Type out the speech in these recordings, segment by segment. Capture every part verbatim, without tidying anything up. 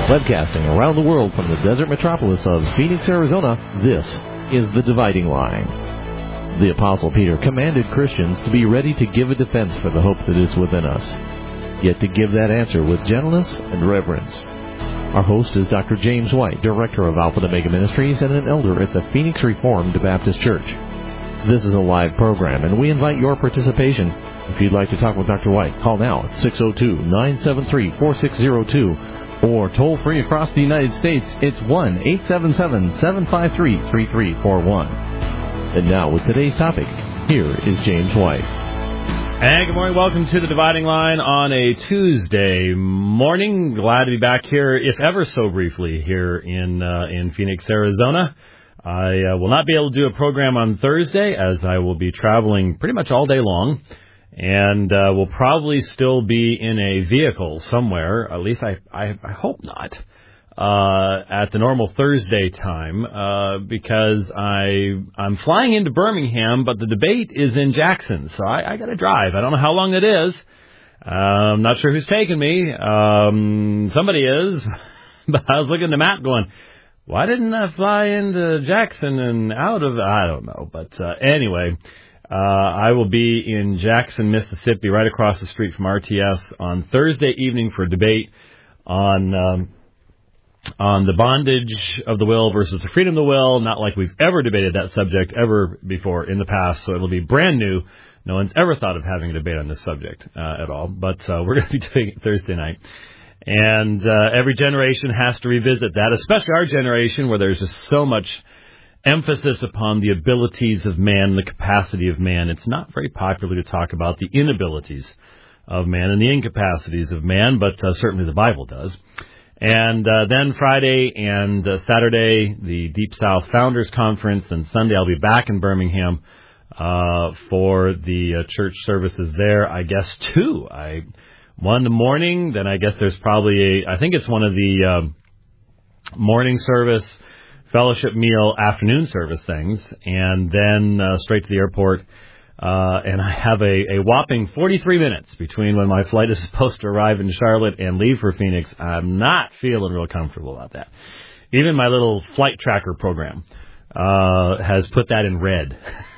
Webcasting around the world from the desert metropolis of Phoenix, Arizona, this is The Dividing Line. The Apostle Peter commanded Christians to be ready to give a defense for the hope that is within us, yet to give that answer with gentleness and reverence. Our host is Doctor James White, Director of Alpha and Omega Ministries and an elder at the Phoenix Reformed Baptist Church. This is a live program, and we invite your participation. If you'd like to talk with Doctor White, call now at six oh two, nine seven three, four six zero two, or toll-free across the United States, it's one eight seven seven, seven five three, three three four one. And now, with today's topic, here is James White. And good morning. Welcome to The Dividing Line on a Tuesday morning. Glad to be back here, if ever so briefly, here in uh, in Phoenix, Arizona. I uh, will not be able to do a program on Thursday, as I will be traveling pretty much all day long. And uh, will probably still be in a vehicle somewhere, at least I, I, I hope not, uh, at the normal Thursday time, uh, because I, I'm flying into Birmingham, but the debate is in Jackson, so I, I got to drive. I don't know how long it is. Uh, I'm not sure who's taking me. Um, somebody is, but I was looking at the map going, why didn't I fly into Jackson and out of, I don't know, but uh, anyway. Uh, I will be in Jackson, Mississippi, right across the street from R T S on Thursday evening for a debate on um, on the bondage of the will versus the freedom of the will. Not like we've ever debated that subject ever before in the past, so it'll be brand new. No one's ever thought of having a debate on this subject uh, at all, but uh, we're going to be doing it Thursday night. And uh, every generation has to revisit that, especially our generation, where there's just so much emphasis upon the abilities of man, the capacity of man. It's not very popular to talk about the inabilities of man and the incapacities of man, but uh, certainly the Bible does. And uh, then Friday and uh, Saturday, the Deep South Founders Conference, and Sunday I'll be back in Birmingham uh, for the uh, church services there. I guess two. I one in the morning, then I guess there's probably a, I think it's one of the um, morning service, fellowship meal, afternoon service things, and then uh, straight to the airport. Uh, and I have a, a whopping forty-three minutes between when my flight is supposed to arrive in Charlotte and leave for Phoenix. I'm not feeling real comfortable about that. Even my little flight tracker program uh, has put that in red.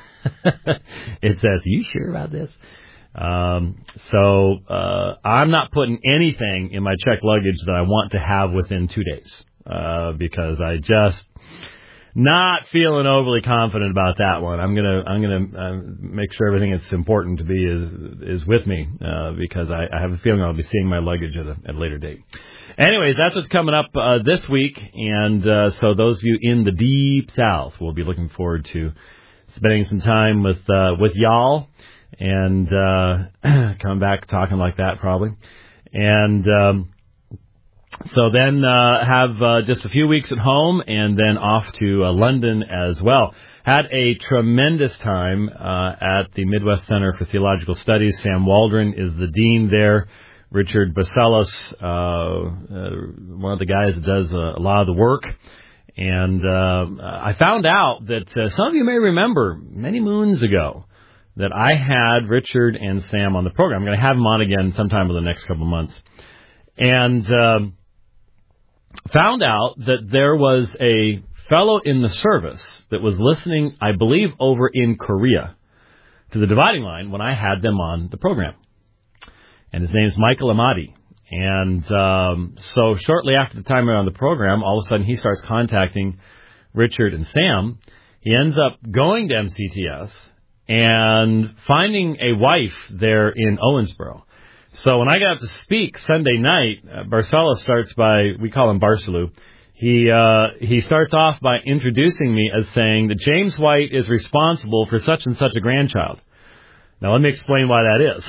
It says, are you sure about this? Um, so uh, I'm not putting anything in my checked luggage that I want to have within two days. Uh, because I just not feeling overly confident about that one. I'm gonna I'm gonna uh, make sure everything that's important to be is is with me uh, because I, I have a feeling I'll be seeing my luggage at a, at a later date. Anyways, that's what's coming up uh, this week, and uh, so those of you in the Deep South will be looking forward to spending some time with uh, with y'all and uh, come back talking like that probably, and. Um, So then uh, have uh, just a few weeks at home and then off to uh, London as well. Had a tremendous time uh, at the Midwest Center for Theological Studies. Sam Waldron is the dean there. Richard Bacelos, uh, uh, one of the guys that does uh, a lot of the work. And uh, I found out that uh, some of you may remember many moons ago that I had Richard and Sam on the program. I'm going to have them on again sometime in the next couple of months. And Um, found out that there was a fellow in the service that was listening, I believe, over in Korea to The Dividing Line when I had them on the program. And his name is Michael Amati. And um, so shortly after the time we were on the program, all of a sudden he starts contacting Richard and Sam. He ends up going to M C T S and finding a wife there in Owensboro. So when I got up to speak Sunday night, uh, Barcelo starts by, we call him Barcelou, he uh, he starts off by introducing me as saying that James White is responsible for such and such a grandchild. Now let me explain why that is.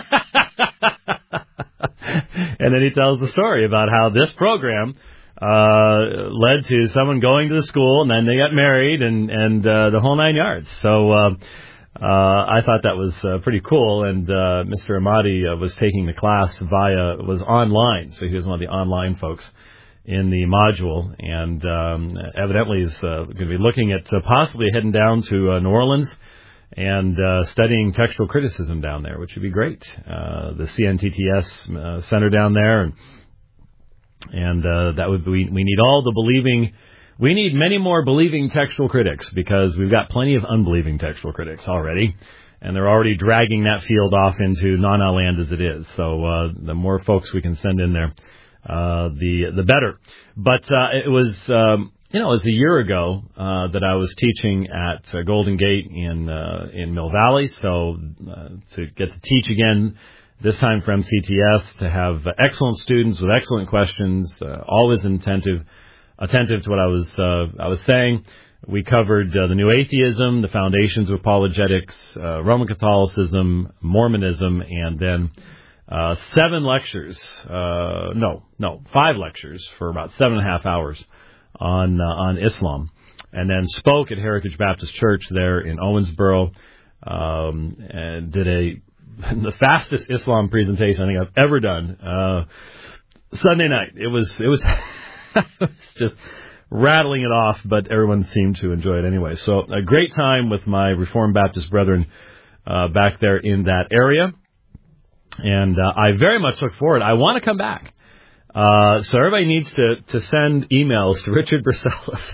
And then he tells the story about how this program uh, led to someone going to the school, and then they got married, and, and uh, the whole nine yards. So uh Uh, I thought that was uh, pretty cool, and uh, Mister Amati uh, was taking the class via, was online, so he was one of the online folks in the module, and um, evidently is uh, going to be looking at uh, possibly heading down to uh, New Orleans and uh, studying textual criticism down there, which would be great. Uh, the C N T T S uh, center down there, and And uh, that would be, we need all the believing, we need many more believing textual critics, because we've got plenty of unbelieving textual critics already, and they're already dragging that field off into na-na land as it is. So uh, the more folks we can send in there, uh, the the better. But uh, it was, um, you know, it was a year ago uh, that I was teaching at uh, Golden Gate in uh, in Mill Valley. So uh, to get to teach again, this time for M C T S, to have uh, excellent students with excellent questions, uh, always attentive, attentive to what I was uh, I was saying. We covered uh, the New Atheism, the foundations of apologetics, uh, Roman Catholicism, Mormonism, and then uh, seven lectures. Uh, no, no, five lectures for about seven and a half hours on uh, on Islam, and then spoke at Heritage Baptist Church there in Owensboro, um, and did a the fastest Islam presentation I think I've ever done. Uh, Sunday night, it was it was, it was just rattling it off, but everyone seemed to enjoy it anyway. So a great time with my Reformed Baptist brethren uh, back there in that area, and uh, I very much look forward. I want to come back. Uh, so everybody needs to, to send emails to Richard Bercellus,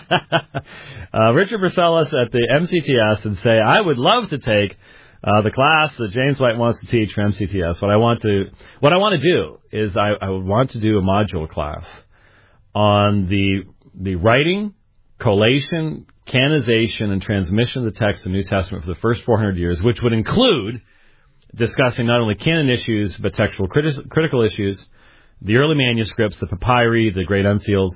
uh, Richard Bercellus at the M C T S, and say, I would love to take uh, the class that James White wants to teach for M C T S. What I want to, what I want to do is I, I would want to do a module class on the the writing, collation, canonization, and transmission of the text of the New Testament for the first four hundred years, which would include discussing not only canon issues, but textual criti- critical issues, the early manuscripts, the papyri, the great unseals,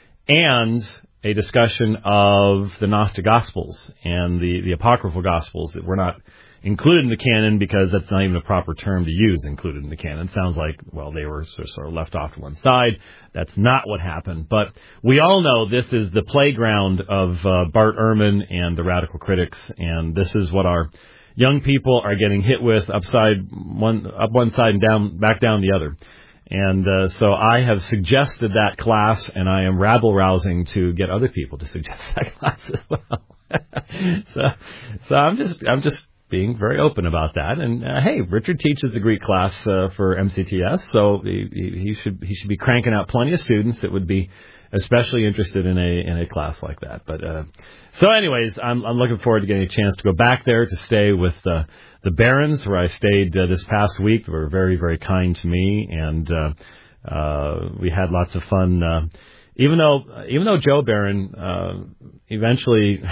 and a discussion of the Gnostic Gospels and the, the apocryphal Gospels that were not included in the canon, because that's not even a proper term to use, included in the canon. It sounds like, well, they were sort of left off to one side. That's not what happened. But we all know this is the playground of uh, Bart Ehrman and the radical critics, and this is what our young people are getting hit with, upside one, up one side and down, back down the other. And uh, so I have suggested that class, and I am rabble-rousing to get other people to suggest that class as well. so, so I'm just, I'm just being very open about that. And uh, hey, Richard teaches a Greek class uh, for M C T S, so he, he should he should be cranking out plenty of students that would be especially interested in a in a class like that. But uh, so, anyways, I'm I'm looking forward to getting a chance to go back there to stay with uh, the Barons, where I stayed uh, this past week. They were very very kind to me, and uh, uh, we had lots of fun. Uh, even though even though Joe Barron uh, eventually.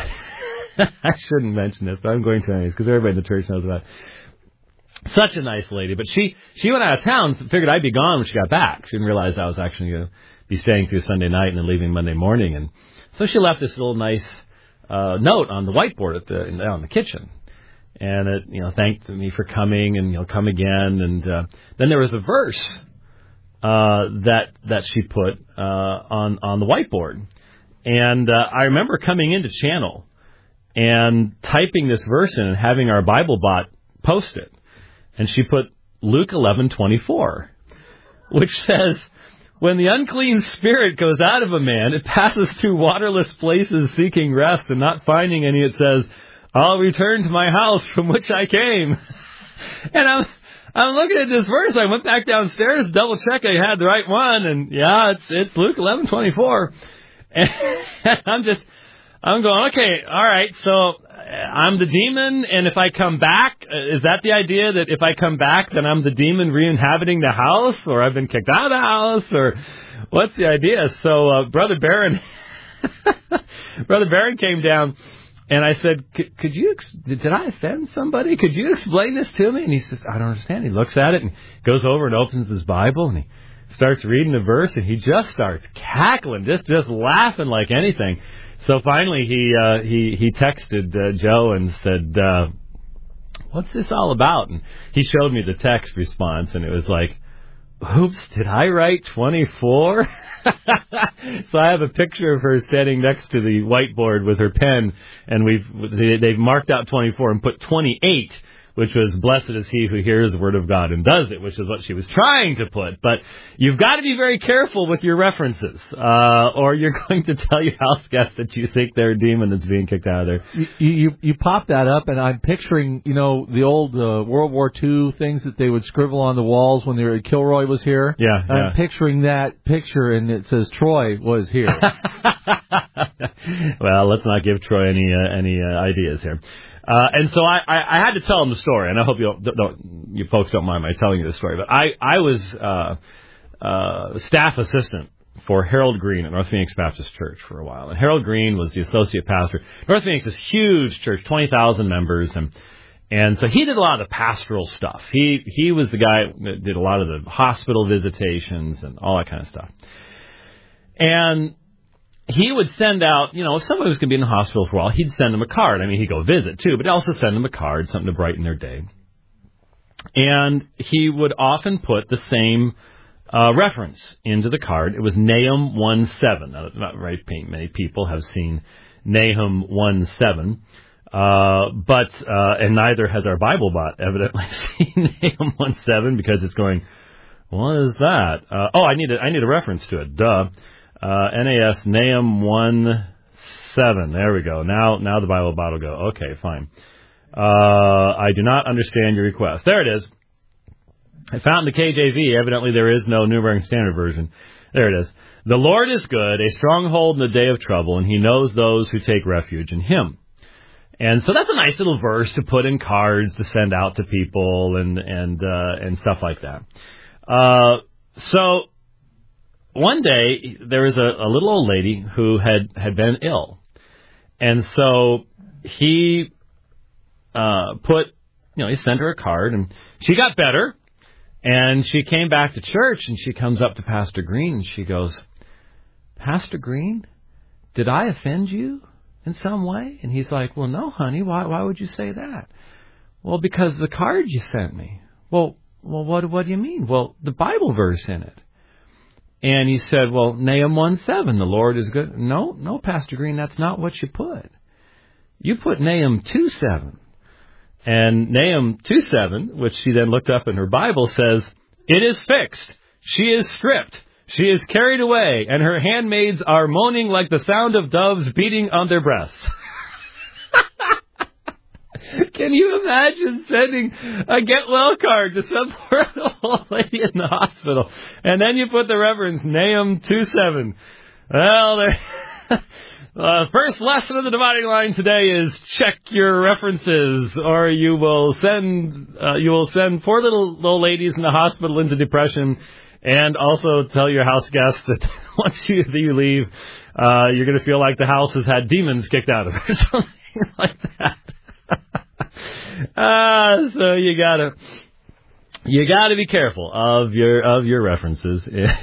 I shouldn't mention this, but I'm going to anyways, because everybody in the church knows about it. Such a nice lady. But she, she went out of town, figured I'd be gone when she got back. She didn't realize I was actually going to be staying through Sunday night and then leaving Monday morning. And so she left this little nice uh, note on the whiteboard at the in, in the kitchen. And it, you know, thanked me for coming, and, you know, come again. And uh, then there was a verse uh, that that she put uh, on, on the whiteboard. And uh, I remember coming into Channel and typing this verse in and having our Bible bot post it. And she put Luke eleven twenty-four, which says, when the unclean spirit goes out of a man, it passes through waterless places seeking rest, and not finding any, it says, I'll return to my house from which I came. And I'm I'm looking at this verse. I went back downstairs to double check I had the right one, and yeah, it's it's Luke eleven twenty-four. And I'm just I'm going, okay, all right, so I'm the demon, and if I come back, is that the idea that if I come back, then I'm the demon re-inhabiting the house, or I've been kicked out of the house, or what's the idea? So uh, Brother Barron, Brother Barron came down, and I said, could you, ex- did I offend somebody? Could you explain this to me? And he says, I don't understand. He looks at it and goes over and opens his Bible, and he starts reading the verse, and he just starts cackling, just just laughing like anything. So finally, he uh, he he texted uh, Joe and said, uh, "What's this all about?" And he showed me the text response, and it was like, "Oops, did I write twenty-four?" So I have a picture of her standing next to the whiteboard with her pen, and we've they've marked out twenty-four and put twenty-eight, which was, blessed is he who hears the word of God and does it, which is what she was trying to put. But you've got to be very careful with your references, uh, or you're going to tell your house guests that you think they're a demon that's being kicked out of there. You, you, you pop that up, and I'm picturing, you know, the old uh, World War Two things that they would scribble on the walls when they were, Kilroy was here. Yeah, I'm yeah. picturing that picture, and it says Troy was here. Well, let's not give Troy any uh, any uh, ideas here. Uh, and so I, I, I had to tell him the story, and I hope you don't, don't you folks don't mind my telling you the story. But I I was uh, uh, staff assistant for Harold Green at North Phoenix Baptist Church for a while, and Harold Green was the associate pastor. North Phoenix is a huge church, twenty thousand members, and and so he did a lot of the pastoral stuff. He he was the guy that did a lot of the hospital visitations and all that kind of stuff. And he would send out, you know, if somebody was going to be in the hospital for a while, he'd send them a card. I mean, he'd go visit, too, but he'd also send them a card, something to brighten their day. And he would often put the same uh, reference into the card. It was Nahum one seven. Now, not very many people have seen Nahum one seven, uh, but, uh, and neither has our Bible bot evidently seen Nahum one seven, because it's going, what is that? Uh, oh, I need a, I need a reference to it. Duh. Uh, N A S Nahum one seven. There we go. Now, now the Bible bot will go. Okay, fine. Uh, I do not understand your request. There it is. I found the K J V. Evidently, there is no New American Standard Version. There it is. The Lord is good, a stronghold in the day of trouble, and he knows those who take refuge in him. And so that's a nice little verse to put in cards to send out to people and, and, uh, and stuff like that. Uh, so, one day, there was a, a little old lady who had, had been ill. And so he uh, put, you know, he sent her a card, and she got better. And she came back to church, and she comes up to Pastor Green, and she goes, Pastor Green, did I offend you in some way? And he's like, well, no, honey, why why would you say that? Well, because the card you sent me. Well, well, what, what do you mean? Well, the Bible verse in it. And he said, well, Nahum one seven, the Lord is good. No, no, Pastor Green, that's not what you put. You put Nahum two seven. And Nahum two seven, which she then looked up in her Bible, says, it is fixed. She is stripped. She is carried away, and her handmaids are moaning like the sound of doves beating on their breasts. Can you imagine sending a get well card to some poor old lady in the hospital, and then you put the reference Nahum two seven? Well, the uh, first lesson of the dividing line today is check your references, or you will send uh, you will send poor little little ladies in the hospital into depression, and also tell your house guests that once you, you leave, uh, you're going to feel like the house has had demons kicked out of it, or something like that. Ah, uh, so you gotta, you gotta be careful of your, of your references.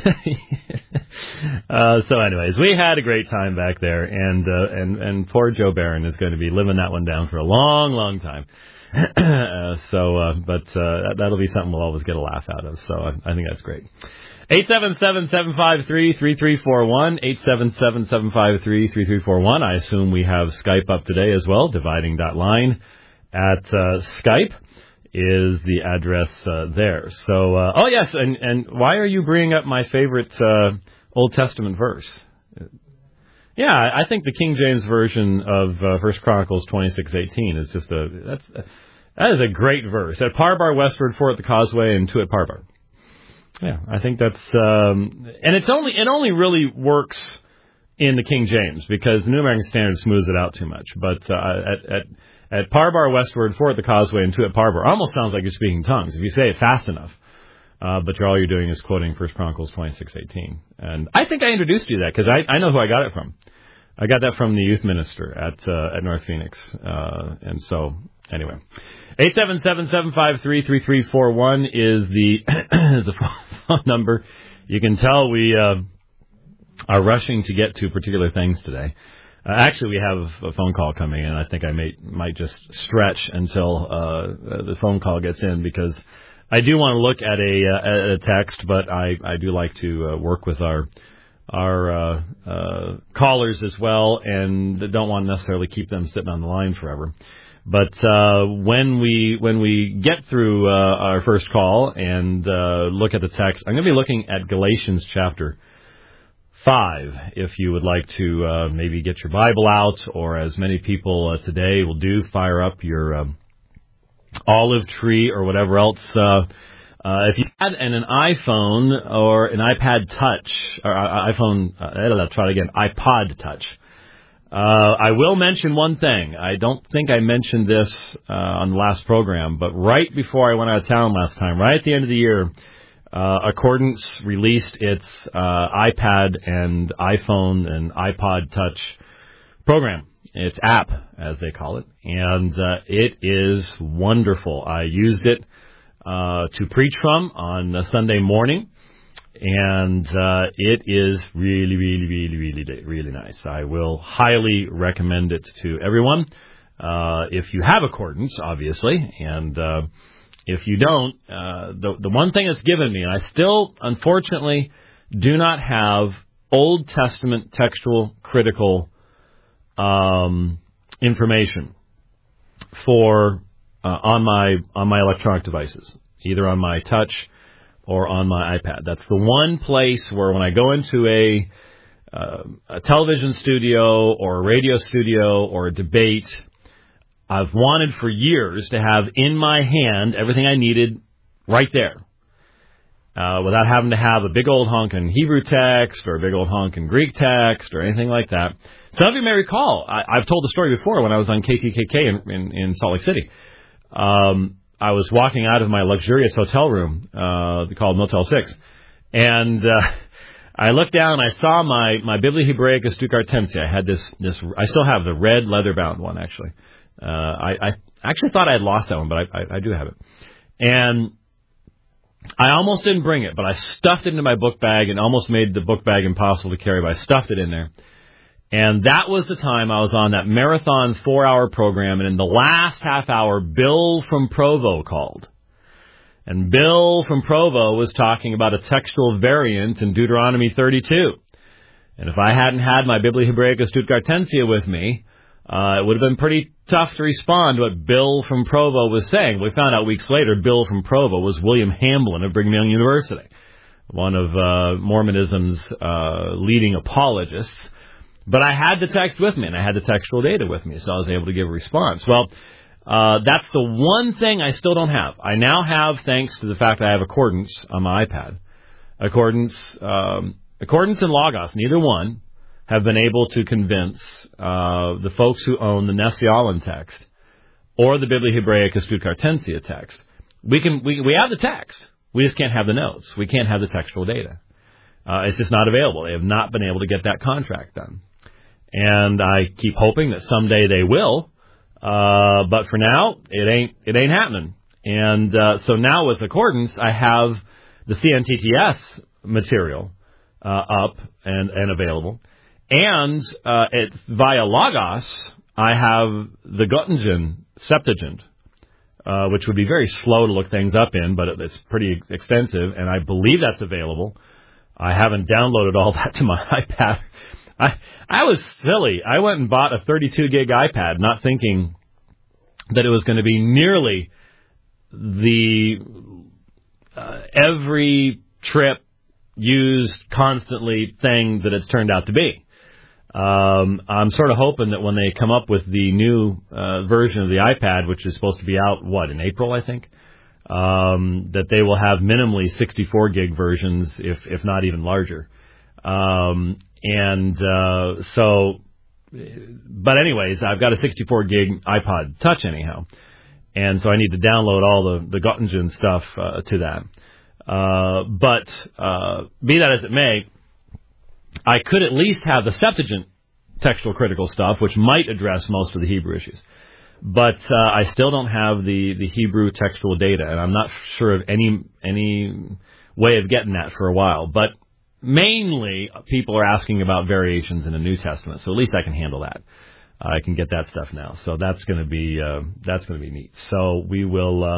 uh, so anyways, we had a great time back there, and, uh, and, and poor Joe Barron is going to be living that one down for a long, long time. uh, so, uh, but, uh, that'll be something we'll always get a laugh out of. So I, I think that's great. eight seven seven, seven five three, three three four one, eight seven seven, seven five three, three three four one. I assume we have Skype up today as well. Dividing dot line at uh, Skype is the address uh, there. So, uh, oh yes, and, and why are you bringing up my favorite uh, Old Testament verse? Yeah, I think the King James version of uh, First Chronicles twenty-six eighteen is just a that's that is a great verse. At Parbar westward, four at the causeway, and two at Parbar. Yeah, I think that's um, and it's only it only really works in the King James because the New American Standard smooths it out too much. But uh, at at at Parbar westward, four at the causeway, and two at Parbar, almost sounds like you're speaking tongues if you say it fast enough. Uh, but you're, all you're doing is quoting First Chronicles twenty-six eighteen. And I think I introduced you to that because I, I know who I got it from. I got that from the youth minister at uh, at North Phoenix. Uh, and so, anyway. eight seven seven, seven five three, three three four one is the, is the phone number. You can tell we uh, are rushing to get to particular things today. Uh, actually, we have a phone call coming in. I think I may, might just stretch until uh, the phone call gets in because I do want to look at a, uh, at a text, but I, I do like to uh, work with our our uh, uh, callers as well, and don't want to necessarily keep them sitting on the line forever. But uh, when we when we get through uh, our first call and uh, look at the text, I'm going to be looking at Galatians chapter five, if you would like to uh, maybe get your Bible out, or as many people uh, today will do, fire up your um, olive tree or whatever else. Uh, uh, if you had an, an iPhone or an iPad Touch, or uh, iPhone, uh, I'll try it again, iPod Touch. Uh, I will mention one thing. I don't think I mentioned this uh, on the last program, but right before I went out of town last time, right at the end of the year, Uh, Accordance released its uh, iPad and iPhone and iPod Touch program, its app, as they call it, and uh, it is wonderful. I used it uh, to preach from on a Sunday morning, and uh, it is really, really, really, really, really nice. I will highly recommend it to everyone, uh, if you have Accordance, obviously, and uh if you don't, uh, the the one thing it's given me, and I still, unfortunately, do not have Old Testament textual critical um, information for uh, on my on my electronic devices, either on my Touch or on my iPad. That's the one place where when I go into a, uh, a television studio or a radio studio or a debate, I've wanted for years to have in my hand everything I needed right there, uh, without having to have a big old honkin' Hebrew text or a big old honkin' Greek text or anything like that. Some of you may recall, I, I've told the story before when I was on K T K K in, in, in Salt Lake City. Um, I was walking out of my luxurious hotel room, uh, called Motel six, and uh, I looked down and I saw my, my Biblia Hebraica Stuttgartense. I had this, this, I still have the red leather-bound one, actually. Uh, I, I actually thought I had lost that one, but I, I, I do have it. And I almost didn't bring it, but I stuffed it into my book bag and almost made the book bag impossible to carry, but I stuffed it in there. And that was the time I was on that marathon four-hour program, and in the last half hour, Bill from Provo called. And Bill from Provo was talking about a textual variant in Deuteronomy thirty-two. And if I hadn't had my Biblia Hebraica Stuttgartense with me, Uh, it would have been pretty tough to respond to what Bill from Provo was saying. We found out weeks later Bill from Provo was William Hamblin of Brigham Young University, one of uh, Mormonism's uh, leading apologists. But I had the text with me, and I had the textual data with me, so I was able to give a response. Well, uh, that's the one thing I still don't have. I now have, thanks to the fact that I have Accordance on my iPad, Accordance, um, Accordance and Logos, neither one have been able to convince uh, the folks who own the Nestle-Aland text or the Biblia Hebraica Stuttgartense text. We can we we have the text. We just can't have the notes. We can't have the textual data. Uh, it's just not available. They have not been able to get that contract done. And I keep hoping that someday they will. Uh, but for now, it ain't it ain't happening. And uh, so now with Accordance, I have the C N T T S material uh, up and, and available. And uh, it, via Logos, I have the Göttingen Septuagint, uh, which would be very slow to look things up in, but it, it's pretty extensive, and I believe that's available. I haven't downloaded all that to my iPad. I I was silly. I went and bought a thirty-two gig iPad, not thinking that it was going to be nearly the uh, every trip used constantly thing that it's turned out to be. Um, I'm sort of hoping that when they come up with the new uh, version of the iPad, which is supposed to be out, what, in April, I think, um, that they will have minimally sixty-four gig versions, if if not even larger. Um, and uh, so, but anyways, I've got a sixty-four gig iPod Touch anyhow, and so I need to download all the, the Göttingen stuff uh, to that. Uh, but uh, be that as it may, I could at least have the Septuagint textual critical stuff, which might address most of the Hebrew issues. But uh, I still don't have the, the Hebrew textual data, and I'm not sure of any any way of getting that for a while. But mainly, people are asking about variations in the New Testament, so at least I can handle that. I can get that stuff now, so that's going to be uh, that's going to be neat. So we will. Uh,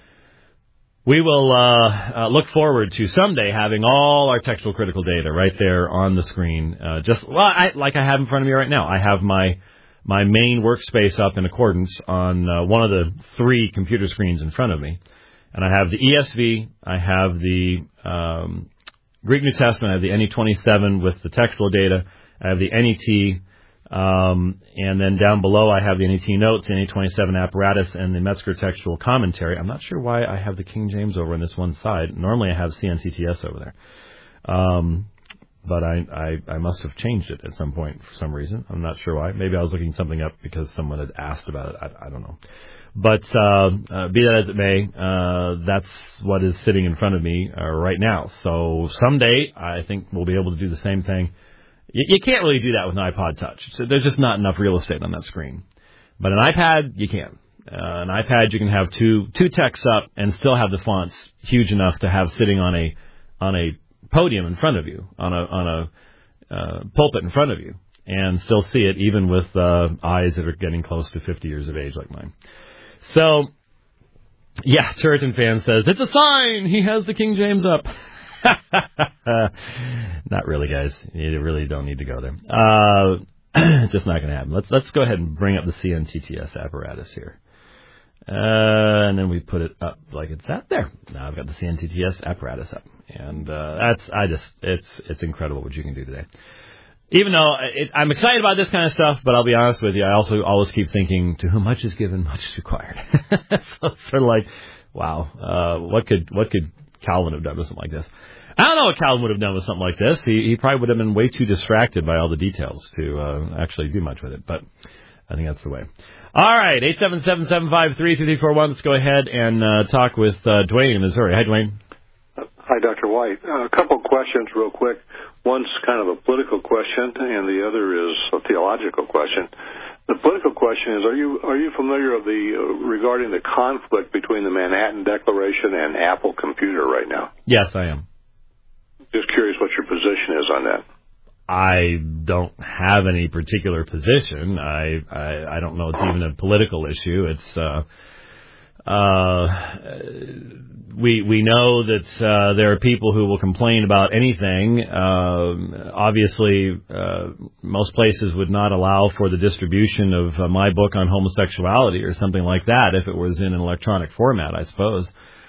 We will uh, uh, look forward to someday having all our textual critical data right there on the screen. Uh, just well, I, like I have in front of me right now. I have my my main workspace up in accordance on uh, one of the three computer screens in front of me. And I have the E S V, I have the um, Greek New Testament, I have the N E twenty-seven with the textual data, I have the N E T, um, and then down below I have the N E T notes, the N E twenty-seven apparatus, and the Metzger textual commentary. I'm not sure why I have the King James over on this one side. Normally I have C N T T S over there. Um, but I, I, I must have changed it at some point for some reason. I'm not sure why. Maybe I was looking something up because someone had asked about it. I, I don't know. But uh, uh, be that as it may, uh, that's what is sitting in front of me uh, right now. So someday I think we'll be able to do the same thing. You, you can't really do that with an iPod Touch. So there's just not enough real estate on that screen. But an iPad, you can. Uh, an iPad, you can have two two texts up and still have the fonts huge enough to have sitting on a on a podium in front of you, on a on a uh, pulpit in front of you, and still see it even with uh, eyes that are getting close to fifty years of age like mine. So, yeah, Churiton fan says, it's a sign he has the King James up. Not really, guys. You really don't need to go there. Uh, it's just not going to happen. Let's let's go ahead and bring up the C N T T S apparatus here. Uh, and then we put it up like it's at there. Now I've got the C N T T S apparatus up. And uh, that's, I just, it's it's incredible what you can do today. Even though it, I'm excited about this kind of stuff, but I'll be honest with you, I also always keep thinking, to whom much is given, much is required. So it's sort of like, wow, uh, what could what could Calvin have done with something like this? I don't know what Calvin would have done with something like this. He, he probably would have been way too distracted by all the details to uh, actually do much with it, but I think that's the way. All right, eight seven seven, seven five three, three three four one. Let's go ahead and uh, talk with uh, Dwayne in Missouri. Hi, Dwayne. Hi, Doctor White. Uh, a couple of questions real quick. One's kind of a political question, and the other is a theological question. The political question is: Are you are you familiar of the uh, regarding the conflict between the Manhattan Declaration and Apple Computer right now? Yes, I am. Just curious what your position is on that. I don't have any particular position. I I, I don't know it's even a political issue. It's uh, uh, we we know that uh, there are people who will complain about anything. Uh, obviously, uh, most places would not allow for the distribution of uh, my book on homosexuality or something like that if it was in an electronic format, I suppose.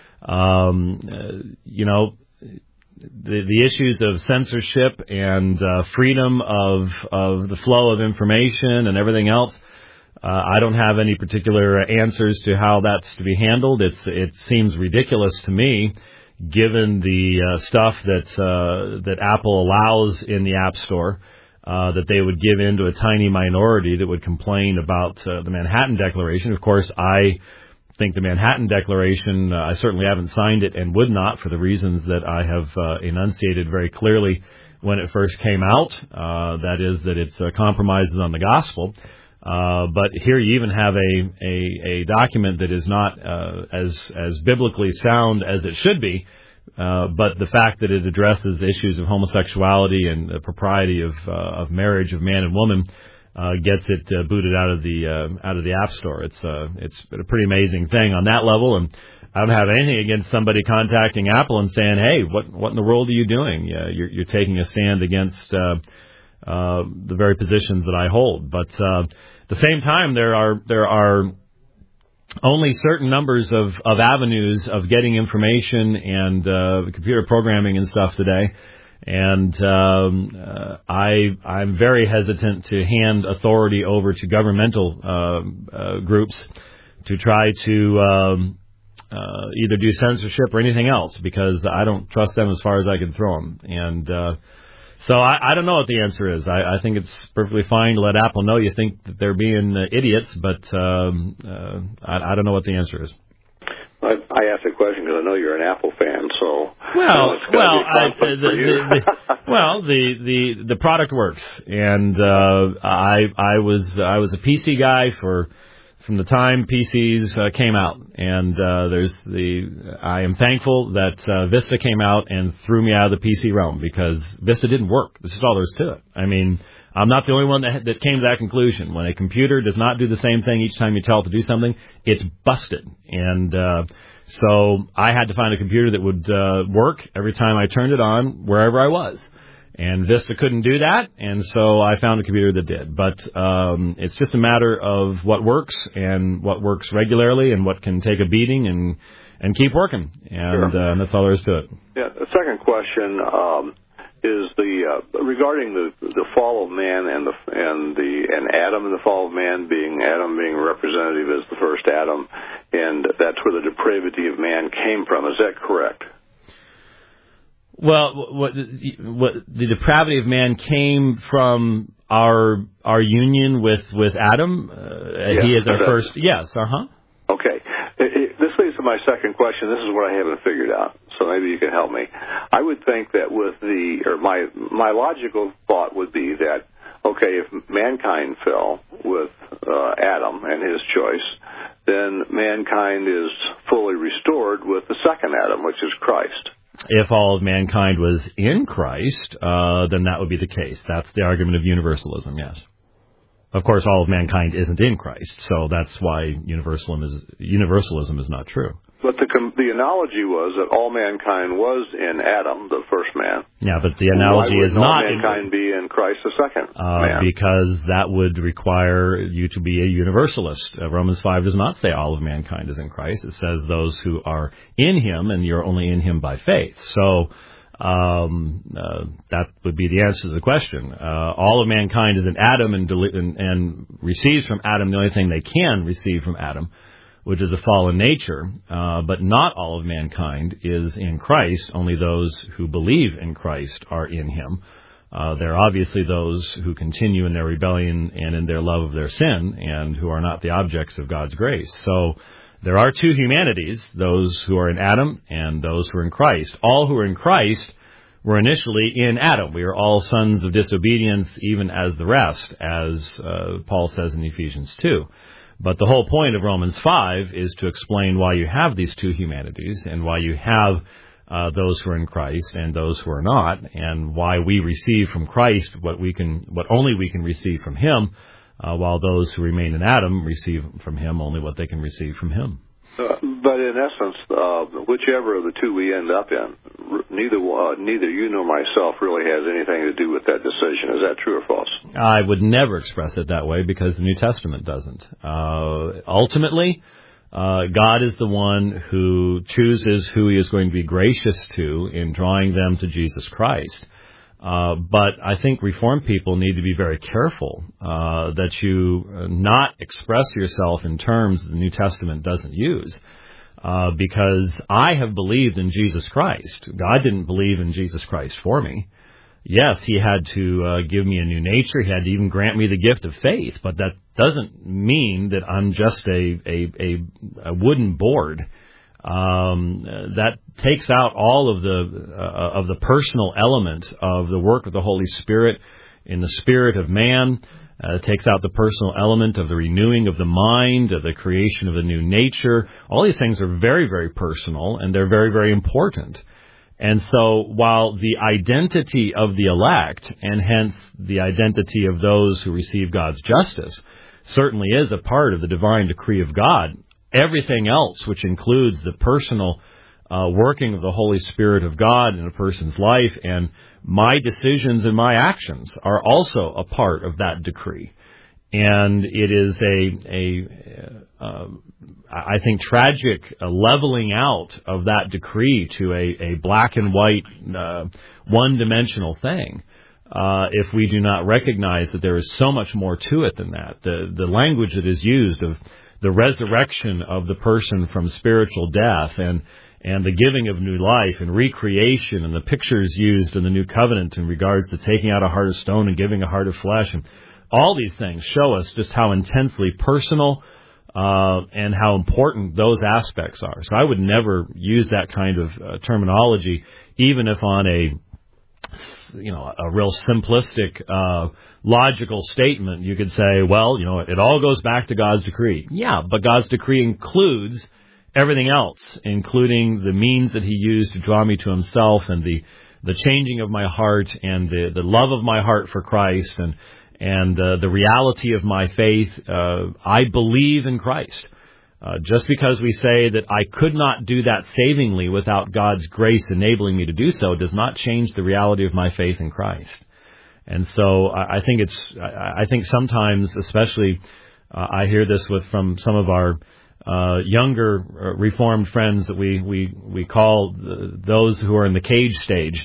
Um, uh, you know, the, the issues of censorship and uh, freedom of of the flow of information and everything else. Uh, I don't have any particular answers to how that's to be handled. It's it seems ridiculous to me, given the uh, stuff that uh, that Apple allows in the App Store, uh, that they would give in to a tiny minority that would complain about uh, the Manhattan Declaration. Of course, I think the Manhattan Declaration, uh, I certainly haven't signed it and would not for the reasons that I have uh, enunciated very clearly when it first came out. Uh, that is that it uh, compromises on the gospel. Uh, but here you even have a, a, a document that is not uh, as as biblically sound as it should be, uh, but the fact that it addresses issues of homosexuality and the propriety of uh, of marriage of man and woman uh, gets it uh, booted out of the uh, out of the App Store. It's uh, it's a pretty amazing thing on that level, and I don't have anything against somebody contacting Apple and saying, "Hey, what what in the world are you doing? Uh, you're, you're taking a stand against." Uh, Uh, the very positions that I hold, but uh, at the same time, there are there are only certain numbers of, of avenues of getting information and uh, computer programming and stuff today, and um, uh, I I'm very hesitant to hand authority over to governmental uh, uh, groups to try to um, uh, either do censorship or anything else, because I don't trust them as far as I can throw them, and. Uh, So I, I don't know what the answer is. I, I think it's perfectly fine to let Apple know you think that they're being uh, idiots, but um, uh, I, I don't know what the answer is. I, I asked the question because I know you're an Apple fan, so well, you know, well, I, the, the, the, the, well, the, the the product works, and uh, I I was I was a P C guy for. From the time P Cs uh, came out, and uh, there's the. I am thankful that uh, Vista came out and threw me out of the P C realm, because Vista didn't work. This is all there is to it. I mean, I'm not the only one that that came to that conclusion. When a computer does not do the same thing each time you tell it to do something, it's busted. And uh, so I had to find a computer that would uh, work every time I turned it on, wherever I was. And Vista couldn't do that, and so I found a computer that did. But um, it's just a matter of what works and what works regularly and what can take a beating and and keep working. And sure. uh, that's all there is to it. Yeah. The second question um, is the uh, regarding the the fall of man and the and the and Adam and the fall of man, being Adam being representative as the first Adam, and that's where the depravity of man came from. Is that correct? Well, what, what the depravity of man came from our our union with with Adam. Uh, yeah, he is our that, first. Yes. Uh huh. Okay. It, it, this leads to my second question. This is what I haven't figured out, so maybe you can help me. I would think that with the or my my logical thought would be that okay, if mankind fell with uh, Adam and his choice, then mankind is fully restored with the second Adam, which is Christ. If all of mankind was in Christ, uh, then that would be the case. That's the argument of universalism, yes. Of course, all of mankind isn't in Christ, so that's why universalism is, universalism is not true. But the the analogy was that all mankind was in Adam, the first man. Yeah, but the analogy Why would is not all mankind in, be in Christ, the second uh, man. Because that would require you to be a universalist. Uh, Romans five does not say all of mankind is in Christ. It says those who are in Him, and you're only in Him by faith. So um, uh, that would be the answer to the question. Uh, all of mankind is in Adam and, deli- and, and receives from Adam the only thing they can receive from Adam, which is a fallen nature, uh, but not all of mankind is in Christ. Only those who believe in Christ are in Him. Uh, there are obviously those who continue in their rebellion and in their love of their sin and who are not the objects of God's grace. So there are two humanities, those who are in Adam and those who are in Christ. All who are in Christ were initially in Adam. We are all sons of disobedience, even as the rest, as uh, Paul says in Ephesians two. But the whole point of Romans five is to explain why you have these two humanities and why you have uh, those who are in Christ and those who are not, and why we receive from Christ what we can, what only we can receive from Him, uh, while those who remain in Adam receive from Him only what they can receive from Him. Uh, but in essence, uh, whichever of the two we end up in, neither uh, neither you nor myself really has anything to do with that decision. Is that true or false? I would never express it that way because the New Testament doesn't. Uh, ultimately, uh, God is the one who chooses who He is going to be gracious to in drawing them to Jesus Christ. Uh, but I think Reformed people need to be very careful uh, that you not express yourself in terms the New Testament doesn't use. Uh, because I have believed in Jesus Christ. God didn't believe in Jesus Christ for me. Yes, He had to uh, give me a new nature. He had to even grant me the gift of faith. But that doesn't mean that I'm just a, a, a, a wooden board. Um, that takes out all of the uh, of the personal element of the work of the Holy Spirit in the spirit of man. Uh, it takes out the personal element of the renewing of the mind, of the creation of a new nature. All these things are very, very personal, and they're very, very important. And so while the identity of the elect, and hence the identity of those who receive God's justice, certainly is a part of the divine decree of God, everything else, which includes the personal uh, working of the Holy Spirit of God in a person's life, and my decisions and my actions are also a part of that decree. And it is a, a uh, I think, tragic uh, leveling out of that decree to a, a black and white, uh, one-dimensional thing. Uh, if we do not recognize that there is so much more to it than that. The, the language that is used of the resurrection of the person from spiritual death and and the giving of new life and recreation and the pictures used in the New Covenant in regards to taking out a heart of stone and giving a heart of flesh. And all these things show us just how intensely personal uh, and how important those aspects are. So I would never use that kind of uh, terminology, even if on a, you know, a real simplistic uh, logical statement, you could say, well, you know, it all goes back to God's decree. Yeah, but God's decree includes everything else, including the means that He used to draw me to Himself and the, the changing of my heart and the, the love of my heart for Christ and, and uh, the reality of my faith. Uh, I believe in Christ. Uh, just because we say that I could not do that savingly without God's grace enabling me to do so does not change the reality of my faith in Christ. And so I, I think it's, I, I think sometimes, especially, uh, I hear this with from some of our uh, younger uh, Reformed friends that we we we call the, those who are in the cage stage.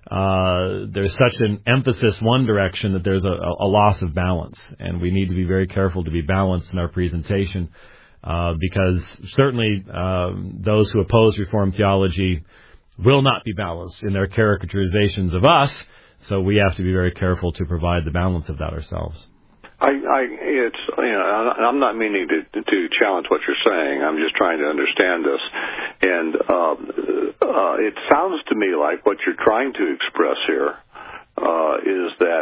Uh, there's such an emphasis one direction that there's a, a loss of balance, and we need to be very careful to be balanced in our presentation. Uh, because certainly um, those who oppose Reformed theology will not be balanced in their caricaturizations of us, so we have to be very careful to provide the balance of that ourselves. I, I, it's, you know, I'm not meaning to, to challenge what you're saying. I'm just trying to understand this. And um, uh, it sounds to me like what you're trying to express here uh, is that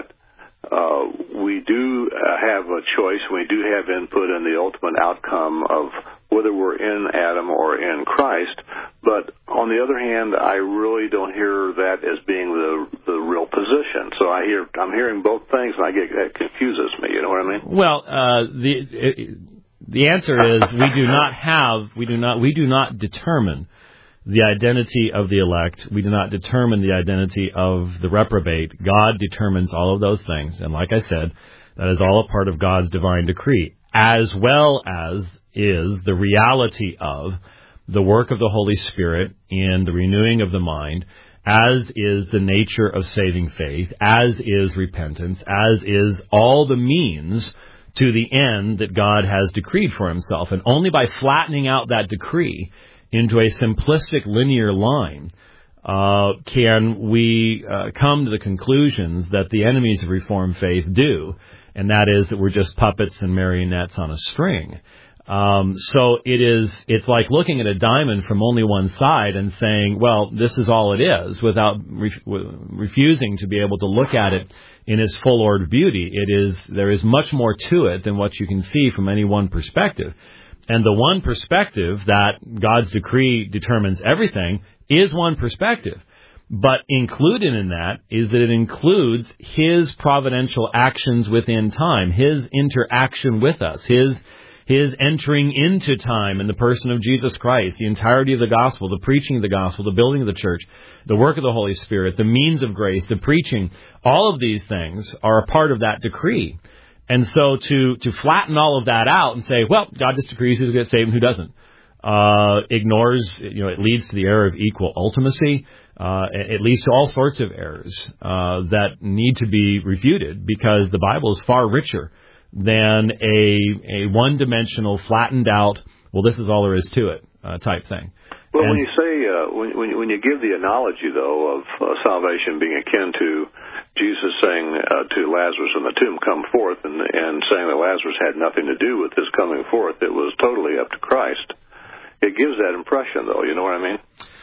Uh, we do have a choice, we do have input in the ultimate outcome of whether we're in Adam or in Christ, but on the other hand, I really don't hear that as being the the real position. So I hear, I'm hearing both things, and I get that confuses me, you know what I mean? Well, uh, the it, the answer is we do not have, we do not, we do not determine the identity of the elect. We do not determine the identity of the reprobate. God determines all of those things. And like I said, that is all a part of God's divine decree, as well as is the reality of the work of the Holy Spirit in the renewing of the mind, as is the nature of saving faith, as is repentance, as is all the means to the end that God has decreed for himself. And only by flattening out that decree into a simplistic linear line, uh, can we uh, come to the conclusions that the enemies of Reformed faith do, and that is that we're just puppets and marionettes on a string. Um, so it is, it's like looking at a diamond from only one side and saying, well, this is all it is, without re- refusing to be able to look at it in its full ordered beauty. It is, there is much more to it than what you can see from any one perspective. And the one perspective that God's decree determines everything is one perspective. But included in that is that it includes his providential actions within time, his interaction with us, his his entering into time in the person of Jesus Christ, the entirety of the gospel, the preaching of the gospel, the building of the church, the work of the Holy Spirit, the means of grace, the preaching. All of these things are a part of that decree. And so to, to flatten all of that out and say, well, God just decrees who gets saved and who doesn't, uh, ignores, you know, it leads to the error of equal ultimacy. Uh, it leads to all sorts of errors, uh, that need to be refuted, because the Bible is far richer than a, a one-dimensional, flattened out, well, this is all there is to it, uh, type thing. Well, and when you say, uh, when, when, when you give the analogy, though, of uh, salvation being akin to Jesus saying uh, to Lazarus in the tomb, come forth, and, and saying that Lazarus had nothing to do with his coming forth, it was totally up to Christ. It gives that impression, though, you know what I mean?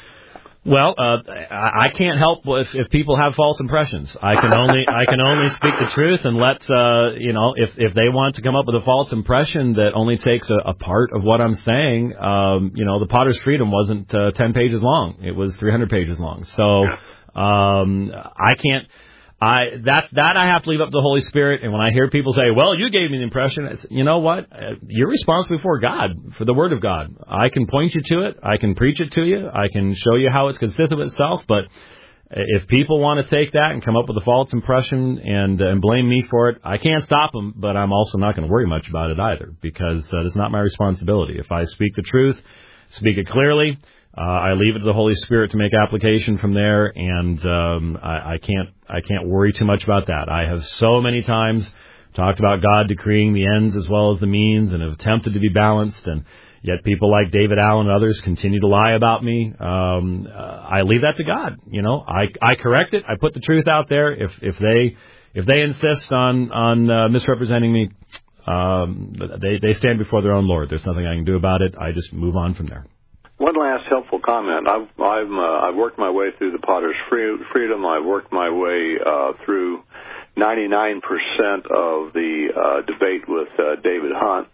Well, uh, I can't help if, if people have false impressions. I can only I can only speak the truth and let uh, you know if if they want to come up with a false impression that only takes a, a part of what I'm saying. Um, you know, the Potter's Freedom wasn't uh, ten pages long; it was three hundred pages long. So um, I can't. I that that I have to leave up to the Holy Spirit. And when I hear people say, "Well, you gave me the impression," I say, you know what? You're responsible before God for the Word of God. I can point you to it. I can preach it to you. I can show you how it's consistent with itself. But if people want to take that and come up with a false impression and and blame me for it, I can't stop them. But I'm also not going to worry much about it either, because that is not my responsibility. If I speak the truth, speak it clearly. Uh, I leave it to the Holy Spirit to make application from there, and um, I, I can't I can't worry too much about that. I have so many times talked about God decreeing the ends as well as the means, and have attempted to be balanced, and yet people like David Allen and others continue to lie about me. Um, uh, I leave that to God. You know, I I correct it. I put the truth out there. If if they if they insist on on uh, misrepresenting me, um, they they stand before their own Lord. There's nothing I can do about it. I just move on from there. One last helpful comment. I've I've, uh, I've worked my way through the Potter's Freedom. I've worked my way uh, through ninety-nine percent of the uh, debate with uh, David Hunt,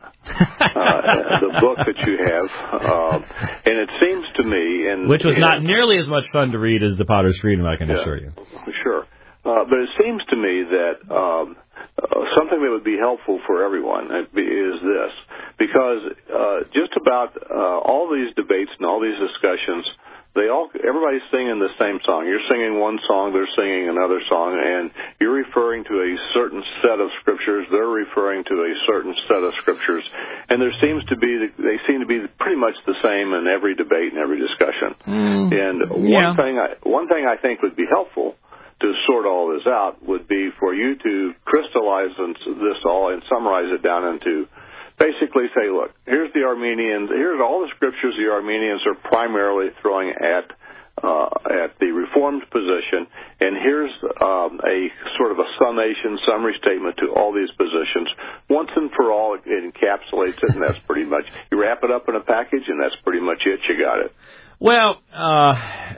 uh, the book that you have, uh, and it seems to me, and which was not know, nearly as much fun to read as the Potter's Freedom, I can yeah, assure you. Sure, uh, but it seems to me that um, uh, something that would be helpful for everyone is this. because uh, just about uh, all these debates and all these discussions, they all everybody's singing the same song. You're singing one song, they're singing another song, and you're referring to a certain set of scriptures. They're referring to a certain set of scriptures, and there seems to be they seem to be pretty much the same in every debate and every discussion. Mm, and yeah. one thing I, one thing I think would be helpful to sort all this out would be for you to crystallize this all and summarize it down into. Basically say, look, here's the Armenians, here's all the scriptures the Armenians are primarily throwing at uh, at the Reformed position, and here's um, a sort of a summation, summary statement to all these positions. Once and for all, it encapsulates it, and that's pretty much, you wrap it up in a package, and that's pretty much it. You got it. Well, uh,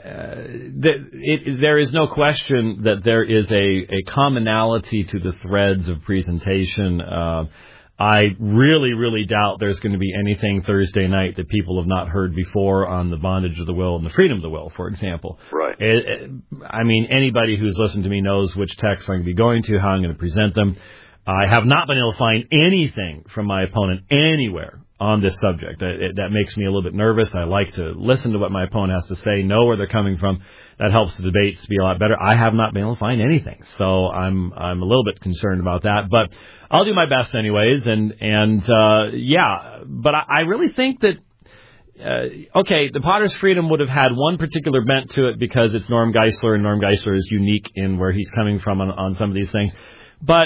th- it, there is no question that there is a, a commonality to the threads of presentation. Uh, I really, really doubt there's going to be anything Thursday night that people have not heard before on the bondage of the will and the freedom of the will, for example. Right. It, it, I mean, anybody who's listened to me knows which texts I'm going to be going to, how I'm going to present them. I have not been able to find anything from my opponent anywhere on this subject. It, it, that makes me a little bit nervous. I like to listen to what my opponent has to say, know where they're coming from. That helps the debates to be a lot better. I have not been able to find anything, so I'm I'm a little bit concerned about that. But I'll do my best anyways. And and uh, yeah, but I, I really think that uh, okay, the Potter's Freedom would have had one particular bent to it because it's Norm Geisler, and Norm Geisler is unique in where he's coming from on, on some of these things. But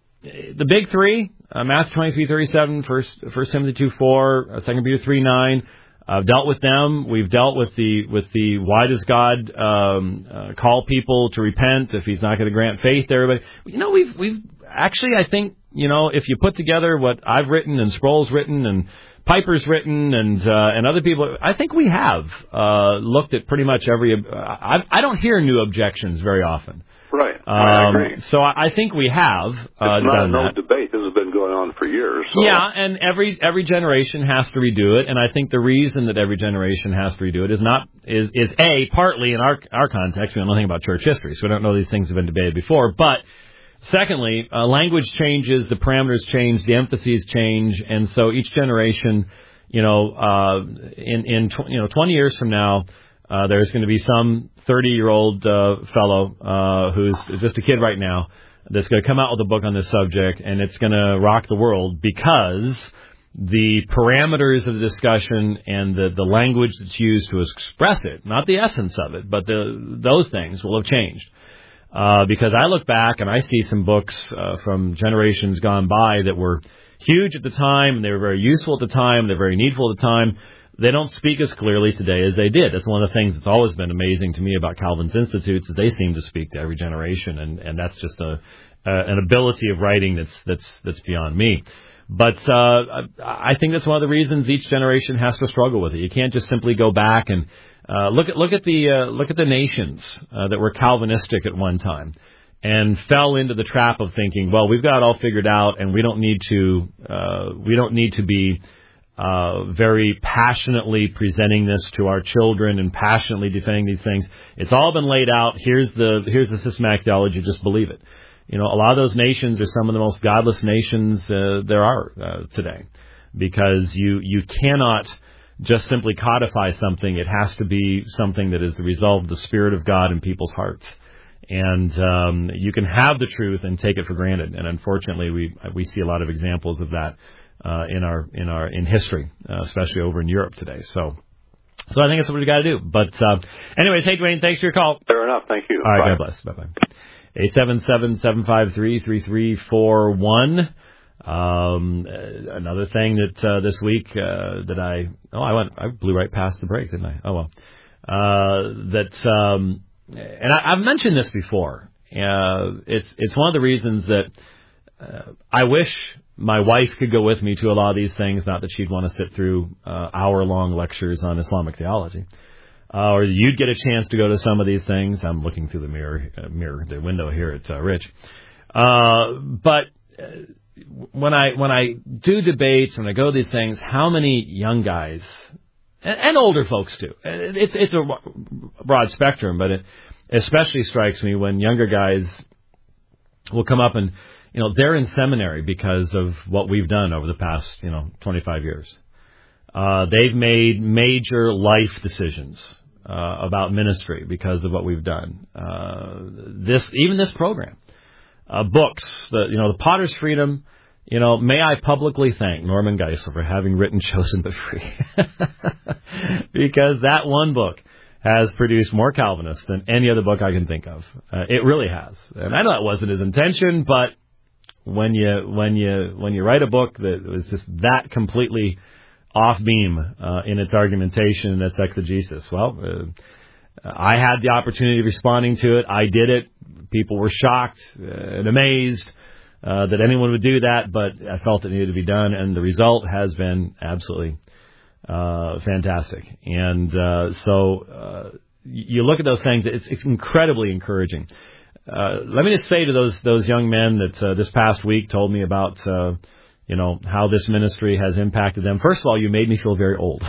the big three, uh, Matthew twenty-three thirty-seven, First First Timothy two four, uh, Second Peter three nine. I've dealt with them. We've dealt with the with the why does God um, uh, call people to repent if He's not going to grant faith to everybody? You know, we've we've actually, I think, you know, if you put together what I've written and Sproul's written and Piper's written and uh, and other people, I think we have uh, looked at pretty much every. Uh, I, I don't hear new objections very often. Right. Um, I agree. So I, I think we have. Uh, it's not done no that. debate. This has been going on for years. So. Yeah, and every every generation has to redo it, and I think the reason that every generation has to redo it is not is is a partly in our our context. We don't know anything about church history, so we don't know these things have been debated before. But secondly, uh, language changes, the parameters change, the emphases change, and so each generation, you know, uh, in in tw- you know twenty years from now. Uh, there's going to be some thirty-year-old uh, fellow uh, who's just a kid right now that's going to come out with a book on this subject, and it's going to rock the world because the parameters of the discussion and the, the language that's used to express it, not the essence of it, but the, those things will have changed. Uh, because I look back and I see some books uh, from generations gone by that were huge at the time, and they were very useful at the time, they're very needful at the time. They don't speak as clearly today as they did. That's one of the things that's always been amazing to me about Calvin's Institutes is they seem to speak to every generation, and, and that's just a, a an ability of writing that's that's that's beyond me. But uh, I think that's one of the reasons each generation has to struggle with it. You can't just simply go back and uh, look at look at the uh, look at the nations uh, that were Calvinistic at one time and fell into the trap of thinking, well, we've got it all figured out, and we don't need to uh, we don't need to be Uh, very passionately presenting this to our children and passionately defending these things. It's all been laid out. Here's the here's the systematic theology. Just believe it. You know, a lot of those nations are some of the most godless nations uh, there are uh, today, because you you cannot just simply codify something. It has to be something that is the result of the Spirit of God in people's hearts. And um, you can have the truth and take it for granted. And unfortunately, we we see a lot of examples of that. Uh, in our in our in history, uh, especially over in Europe today. So, so I think that's what we got to do. But, uh, anyways, hey Dwayne, thanks for your call. Fair enough. Thank you. All right, bye. God bless. Bye bye. Eight seven seven seven five three three three four one. Um, another thing that uh, this week uh, that I oh I went I blew right past the break, didn't I? Oh well. Uh, that um, and I, I've mentioned this before. Uh, it's it's one of the reasons that uh, I wish my wife could go with me to a lot of these things, not that she'd want to sit through uh, hour-long lectures on Islamic theology. Uh, or you'd get a chance to go to some of these things. I'm looking through the mirror, uh, mirror, the window here at uh, Rich. Uh, but uh, when I when I do debates, when I go to these things, how many young guys, and, and older folks too, it's, it's a broad spectrum, but it especially strikes me when younger guys will come up and you know, they're in seminary because of what we've done over the past, you know, twenty-five years. Uh, they've made major life decisions uh, about ministry because of what we've done. Uh, this, even this program, uh, books, the, you know, the Potter's Freedom. You know, may I publicly thank Norman Geisel for having written Chosen but Free, because that one book has produced more Calvinists than any other book I can think of. Uh, it really has, and I know that wasn't his intention, but when you when you when you write a book that was just that completely off beam uh, in its argumentation and its exegesis. Well, uh, I had the opportunity of responding to it. I did it. People were shocked and amazed uh, that anyone would do that, but I felt it needed to be done, and the result has been absolutely uh, fantastic. And uh, so uh, you look at those things; it's, it's incredibly encouraging. Uh, let me just say to those those young men that uh, this past week told me about. Uh, You know, how this ministry has impacted them. First of all, you made me feel very old.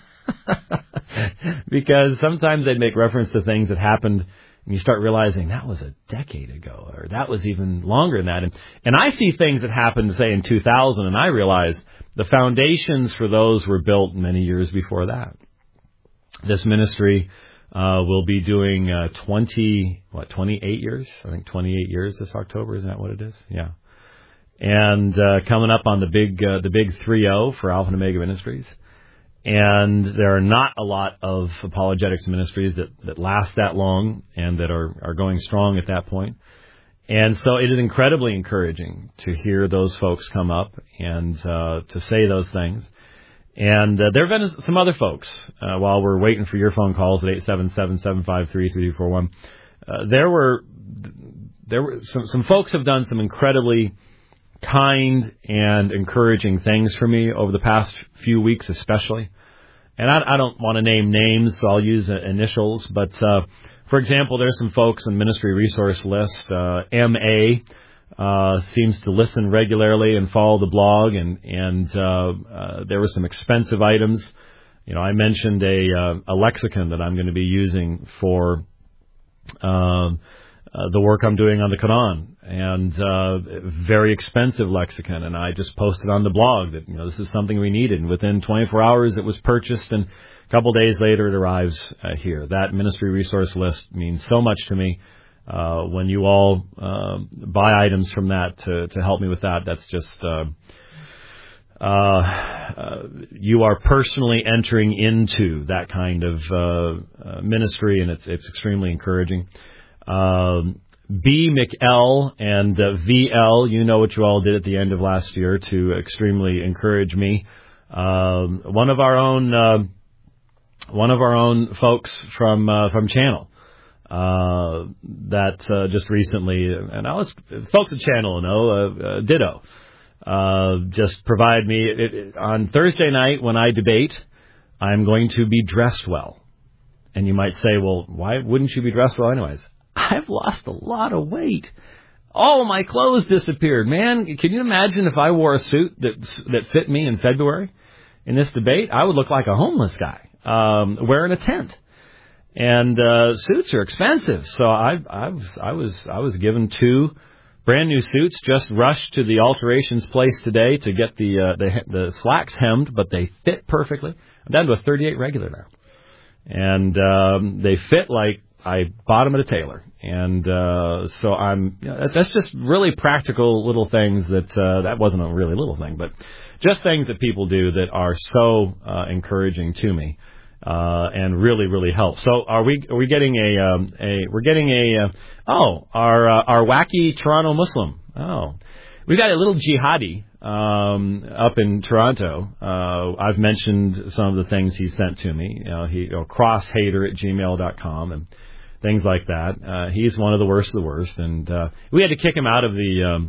Because sometimes they'd make reference to things that happened, and you start realizing that was a decade ago, or that was even longer than that. And, and I see things that happened, say, in two thousand, and I realize the foundations for those were built many years before that. This ministry uh, will be doing uh, twenty, what, twenty-eight years? I think twenty-eight years this October. Isn't that what it is? Yeah. And uh, coming up on the big uh, the big three oh for Alpha and Omega Ministries. And there are not a lot of apologetics ministries that, that last that long and that are, are going strong at that point. And so it is incredibly encouraging to hear those folks come up and uh, to say those things. And uh, there have been some other folks, uh, while we're waiting for your phone calls at eight seven seven, seven five three, three four one, uh, there were there were some, some folks have done some incredibly kind and encouraging things for me over the past few weeks, especially. And I, I don't want to name names, so I'll use uh, initials. But, uh, for example, there's some folks in Ministry Resource List. Uh, M A uh, seems to listen regularly and follow the blog, and, and uh, uh, there were some expensive items. You know, I mentioned a, uh, a lexicon that I'm going to be using for um, uh, the work I'm doing on the Quran. And uh very expensive lexicon, and I just posted on the blog that, you know, this is something we needed, and within twenty-four hours it was purchased, and a couple days later it arrives uh, here. That Ministry Resource List means so much to me. Uh when you all uh, buy items from that to, to help me with that, that's just uh, uh, uh you are personally entering into that kind of uh, uh ministry, and it's it's extremely encouraging. Um B. McL and uh, V L, you know what you all did at the end of last year to extremely encourage me. Um, one of our own, uh, one of our own folks from uh, from Channel uh, that uh, just recently, and I was folks at Channel, you know, uh, uh, ditto, uh, just provide me it, it, on Thursday night when I debate. I'm going to be dressed well, and you might say, well, why wouldn't you be dressed well anyways? I've lost a lot of weight. All my clothes disappeared, man. Can you imagine if I wore a suit that that fit me in February in this debate? I would look like a homeless guy um, wearing a tent. And uh, suits are expensive, so I I was I was I was given two brand new suits. Just rushed to the alterations place today to get the uh, the the slacks hemmed, but they fit perfectly. I'm down to a thirty-eight regular now, and um, they fit like I bought them at a tailor. And uh, so I'm, you know, that's, that's just really practical little things that, uh, that wasn't a really little thing, but just things that people do that are so uh, encouraging to me uh, and really, really help. So are we, are we getting a, um, a, we're getting a, uh, oh, our, uh, our wacky Toronto Muslim. Oh, we got a little jihadi um, up in Toronto. Uh, I've mentioned some of the things he sent to me. You know, he, you know, crosshater at gmail dot com and things like that. Uh, he's one of the worst of the worst, and uh, we had to kick him out of the um,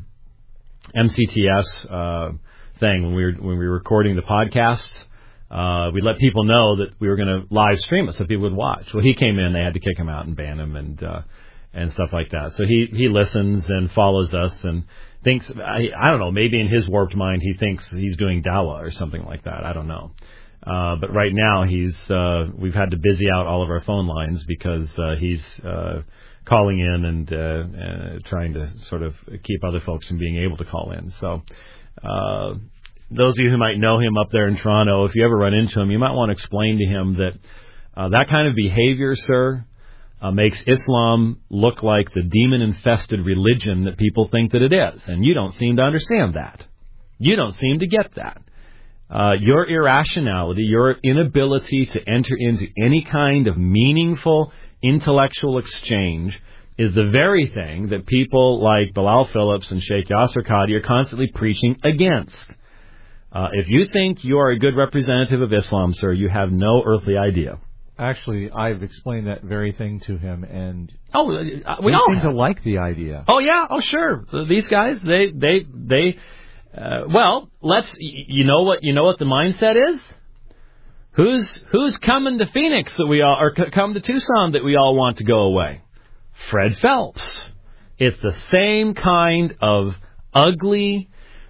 M C T S uh, thing when we were when we were recording the podcasts. Uh, we let people know that we were going to live stream it so people would watch. Well, he came in, they had to kick him out and ban him and uh, and stuff like that. So he he listens and follows us and thinks, I, I don't know, maybe in his warped mind he thinks he's doing dawah or something like that. I don't know. Uh, but right now he's, uh, we've had to busy out all of our phone lines because, uh, he's, uh, calling in and uh, uh, trying to sort of keep other folks from being able to call in. So uh, those of you who might know him up there in Toronto, if you ever run into him, you might want to explain to him that uh, that kind of behavior, sir, uh, makes Islam look like the demon-infested religion that people think that it is. And you don't seem to understand that. You don't seem to get that. Uh, your irrationality, your inability to enter into any kind of meaningful intellectual exchange is the very thing that people like Bilal Phillips and Sheikh Yasser Qadhi are constantly preaching against. Uh, if you think you are a good representative of Islam, sir, you have no earthly idea. Actually, I've explained that very thing to him, and oh, uh, we he all seem have. to like the idea. Oh yeah, oh sure. These guys, they they they. Uh, well, let's. You know what? You know what the mindset is. Who's who's coming to Phoenix that we all, or c- come to Tucson that we all want to go away? Fred Phelps. It's the same kind of ugly,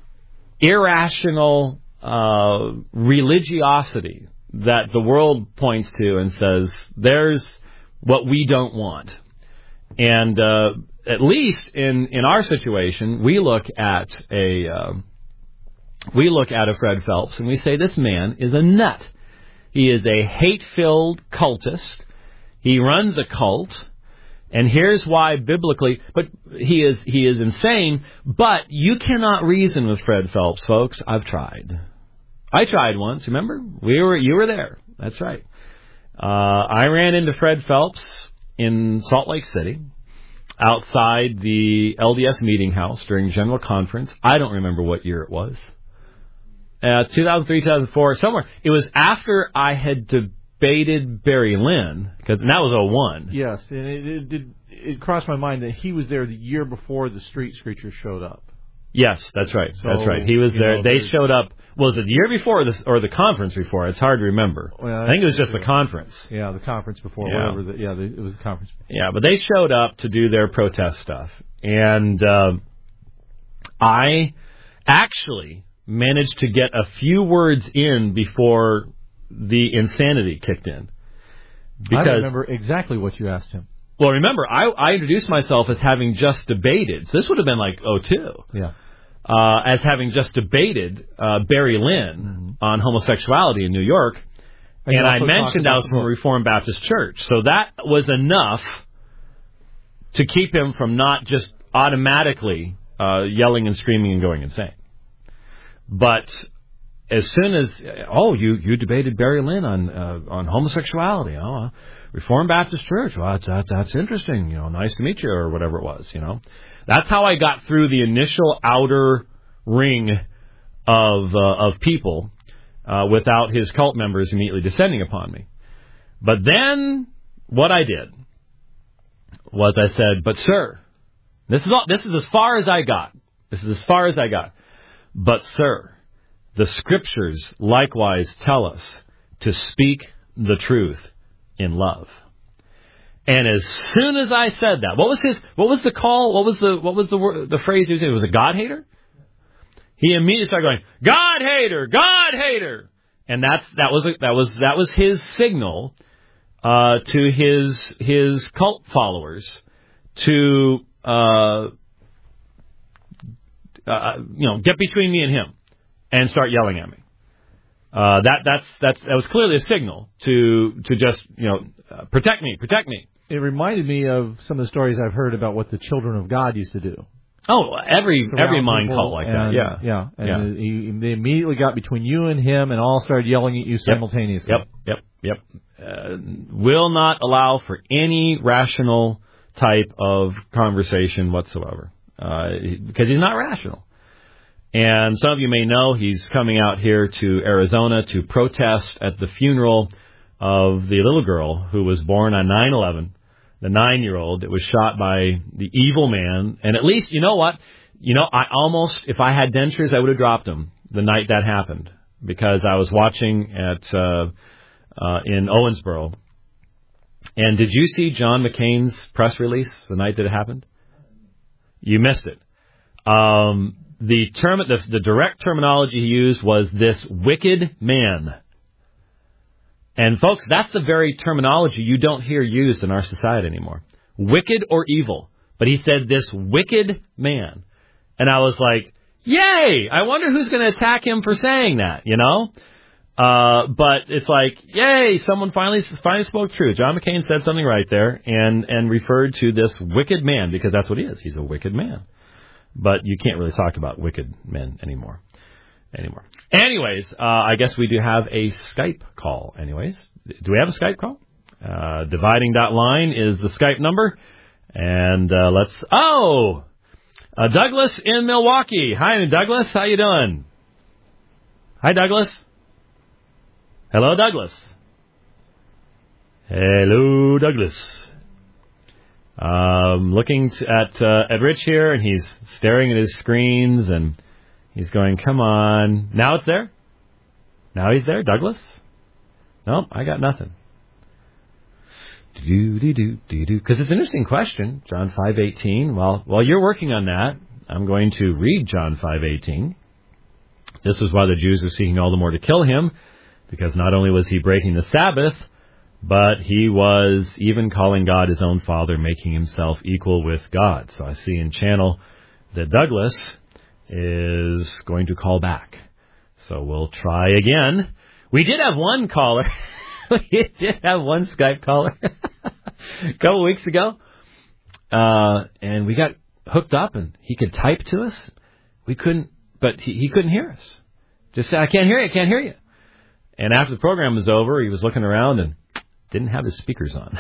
irrational uh, religiosity that the world points to and says, there's what we don't want. And uh, at least in, in our situation, we look at a uh, we look at a Fred Phelps and we say, this man is a nut. He is a hate-filled cultist. He runs a cult. And here's why biblically, but he is he is insane, but you cannot reason with Fred Phelps, folks. I've tried. I tried once, remember? We were you were there. That's right. Uh, I ran into Fred Phelps in Salt Lake City, outside the L D S meeting house during General Conference. I don't remember what year it was. Uh, two thousand three, two thousand four, somewhere. It was after I had debated Barry Lynn, because that was oh one. Yes, and it, it, it, it crossed my mind that he was there the year before the Street Screechers showed up. Yes, that's right. So, that's right. He was there. Know, they showed up. Was it the year before or the, or the conference before? It's hard to remember. Well, I think it was just the conference. Yeah, the conference before, yeah. whatever. The, yeah, the, it was the conference. Yeah, but they showed up to do their protest stuff. And uh, I actually managed to get a few words in before the insanity kicked in. Because, I remember exactly what you asked him. Well, remember, I, I introduced myself as having just debated. So this would have been like oh two. Yeah. Uh, as having just debated uh, Barry Lynn mm-hmm. on homosexuality in New York. And, and I mentioned I was from a Reformed Baptist church. So that was enough to keep him from not just automatically uh, yelling and screaming and going insane. But as soon as, oh, you, you debated Barry Lynn on uh, on homosexuality, oh, uh, Reformed Baptist Church, well, that's, that's, that's interesting, you know, nice to meet you, or whatever it was, you know. That's how I got through the initial outer ring of uh, of people uh, without his cult members immediately descending upon me. But then what I did was I said, but sir, this is all, this is as far as I got. This is as far as I got. But sir, the scriptures likewise tell us to speak the truth in love. And as soon as I said that, what was his? What was the call? What was the what was the word, the phrase he was saying? Was it God hater? He immediately started going, God hater, God hater, and that's that was a, that was that was his signal uh, to his his cult followers to uh, uh, you know get between me and him and start yelling at me. Uh, that that's that's that was clearly a signal to to just you know uh, protect me, protect me. It reminded me of some of the stories I've heard about what the Children of God used to do. Oh, every Surround every mind people cult like and, that, yeah, yeah, and yeah. He, they immediately got between you and him, and all started yelling at you simultaneously. Yep, yep, yep. yep. Uh, will not allow for any rational type of conversation whatsoever, uh, because he's not rational. And some of you may know he's coming out here to Arizona to protest at the funeral of the little girl who was born on nine eleven. The nine-year-old that was shot by the evil man. And at least, you know what? You know, I almost, if I had dentures, I would have dropped them the night that happened. Because I was watching at uh, uh, in Owensboro. And did you see John McCain's press release the night that it happened? You missed it. Um, the term, the, the direct terminology he used was this wicked man. And folks, that's the very terminology you don't hear used in our society anymore. wicked or evil. But he said this wicked man. And I was like, yay! I wonder who's going to attack him for saying that, you know? Uh, but it's like, yay, someone finally finally spoke truth. John McCain said something right there and, and referred to this wicked man, because that's what he is. He's a wicked man. But you can't really talk about wicked men anymore. Anymore. Anyways, uh, I guess we do have a Skype call. Anyways, do we have a Skype call? Uh, dividing dot line is the Skype number. And uh, let's, oh, uh, Douglas in Milwaukee. Hi, Douglas. How you doing? Hi, Douglas. Hello, Douglas. Hello, Douglas. Um, looking to, at uh, at Rich here, and he's staring at his screens, and he's going, come on. Now it's there? Now he's there, Douglas? Nope, I got nothing. Because it's an interesting question, John five eighteen. Well, while you're working on that, I'm going to read John five eighteen. This was why the Jews were seeking all the more to kill him, because not only was he breaking the Sabbath, but he was even calling God his own Father, making himself equal with God. So I see in channel that Douglas is going to call back. So we'll try again. We did have one caller. We did have one Skype caller a couple weeks ago. Uh, and we got hooked up, and he could type to us. We couldn't, but he, he couldn't hear us. Just said, I can't hear you, I can't hear you. And after the program was over, he was looking around and didn't have his speakers on.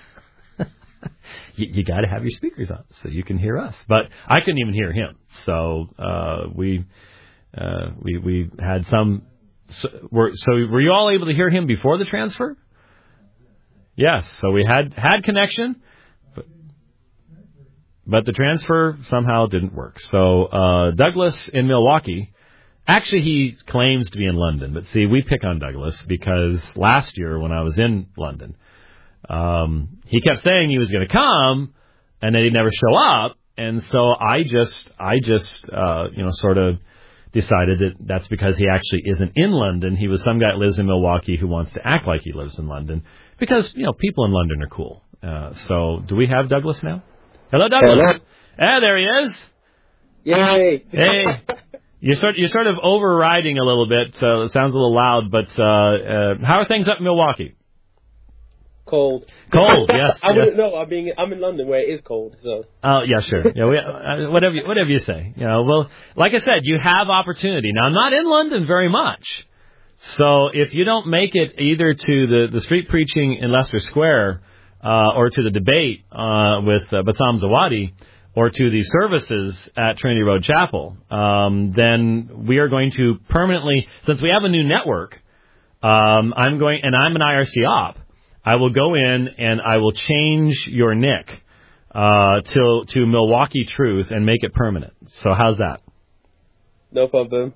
you you got to have your speakers on so you can hear us. But I couldn't even hear him. So uh, we uh, we we had some. So were, so were you all able to hear him before the transfer? Yes. So we had had connection, but, but the transfer somehow didn't work. So uh, Douglas in Milwaukee. Actually, he claims to be in London, but see, we pick on Douglas because last year when I was in London, um, he kept saying he was going to come, and then he'd never show up, and so I just, I just, uh, you know, sort of decided that that's because he actually isn't in London. He was some guy that lives in Milwaukee who wants to act like he lives in London because, you know, people in London are cool. Uh, so, do we have Douglas now? Hello, Douglas. Hello. Ah, there he is. Yay. Hey. You're sort, you're sort of overriding a little bit, so it sounds a little loud, but uh, uh, how are things up in Milwaukee? Cold. Cold, yes. I yes. wouldn't know. I'm being, I'm in London where it is cold, so. Oh, yeah, sure. Yeah, we, uh, whatever, you, whatever you say. You know, well, like I said, you have opportunity. Now, I'm not in London very much, so if you don't make it either to the, the street preaching in Leicester Square uh, or to the debate uh, with uh, Bassam Zawadi, or to the services at Trinity Road Chapel, um, then we are going to permanently, since we have a new network, um, I'm going, and I'm an I R C op, I will go in and I will change your nick uh, to to Milwaukee Truth and make it permanent. So how's that? No problem.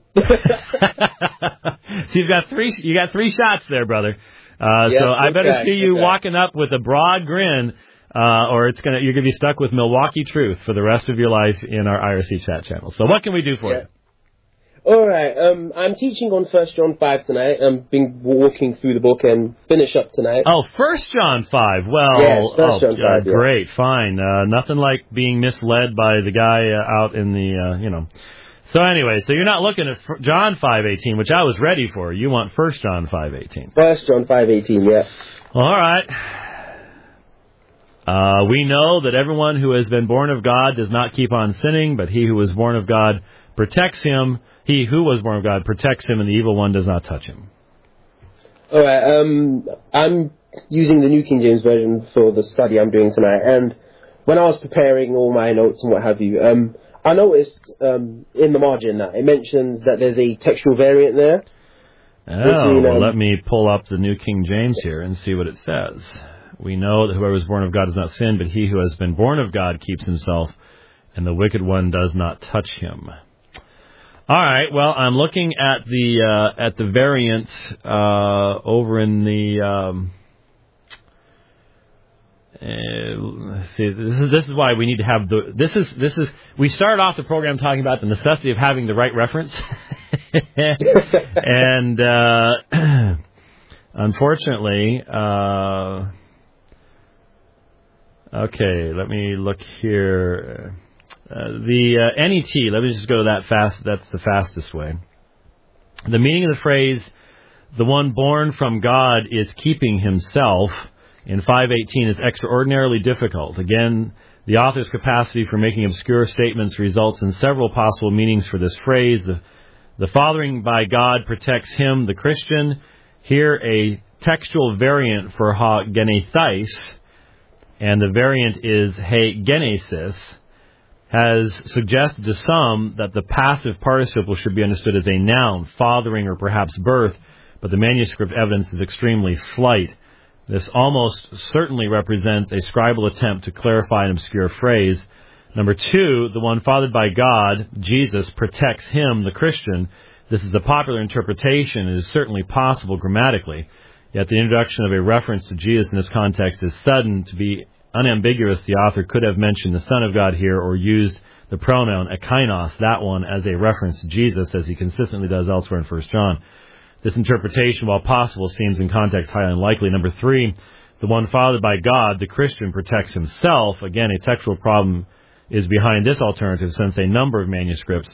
So you've got three, you got three shots there, brother. Uh, yes, so I better okay, see you okay. walking up with a broad grin. Uh, or it's gonna, you're gonna be stuck with Milwaukee Truth for the rest of your life in our I R C chat channel. So what can we do for yeah. you? All right. Um, I'm teaching on First John five tonight. I've been walking through the book and finish up tonight. Oh, First John five. Well, yes, First oh, John five. Uh, great, yeah. Fine. Uh, nothing like being misled by the guy uh, out in the, uh, you know. So anyway, so you're not looking at John five eighteen, which I was ready for. You want First John five eighteen. First John five eighteen. Yeah. All right. Uh, we know that everyone who has been born of God does not keep on sinning, but he who is born of God protects him. He who was born of God protects him, and the evil one does not touch him. All right. Um, I'm using the New King James Version for the study I'm doing tonight, and when I was preparing all my notes and what have you, um, I noticed um, in the margin that it mentions that there's a textual variant there. Oh, between, um, well, let me pull up the New King James here and see what it says. We know that whoever is born of God does not sin, but he who has been born of God keeps himself, and the wicked one does not touch him. All right. Well, I'm looking at the uh, at the variant uh, over in the. Um, uh, see, this is this is why we need to have the. This is this is. We started off the program talking about the necessity of having the right reference, and uh, unfortunately. Uh, Okay, let me look here. Uh, the uh, N E T, let me just go to that fast. That's the fastest way. The meaning of the phrase, the one born from God is keeping himself, in five eighteen is extraordinarily difficult. Again, the author's capacity for making obscure statements results in several possible meanings for this phrase. The, the fathering by God protects him, the Christian. Here, a textual variant for ha genesis, and the variant is he genesis, has suggested to some that the passive participle should be understood as a noun, fathering or perhaps birth, but the manuscript evidence is extremely slight. This almost certainly represents a scribal attempt to clarify an obscure phrase. Number two, the one fathered by God, Jesus, protects him, the Christian. This is a popular interpretation and is certainly possible grammatically. Yet the introduction of a reference to Jesus in this context is sudden. To be unambiguous, the author could have mentioned the Son of God here or used the pronoun ekainos, that one, as a reference to Jesus, as he consistently does elsewhere in First John. This interpretation, while possible, seems in context highly unlikely. Number three, the one fathered by God, the Christian, protects himself. Again, a textual problem is behind this alternative, since a number of manuscripts,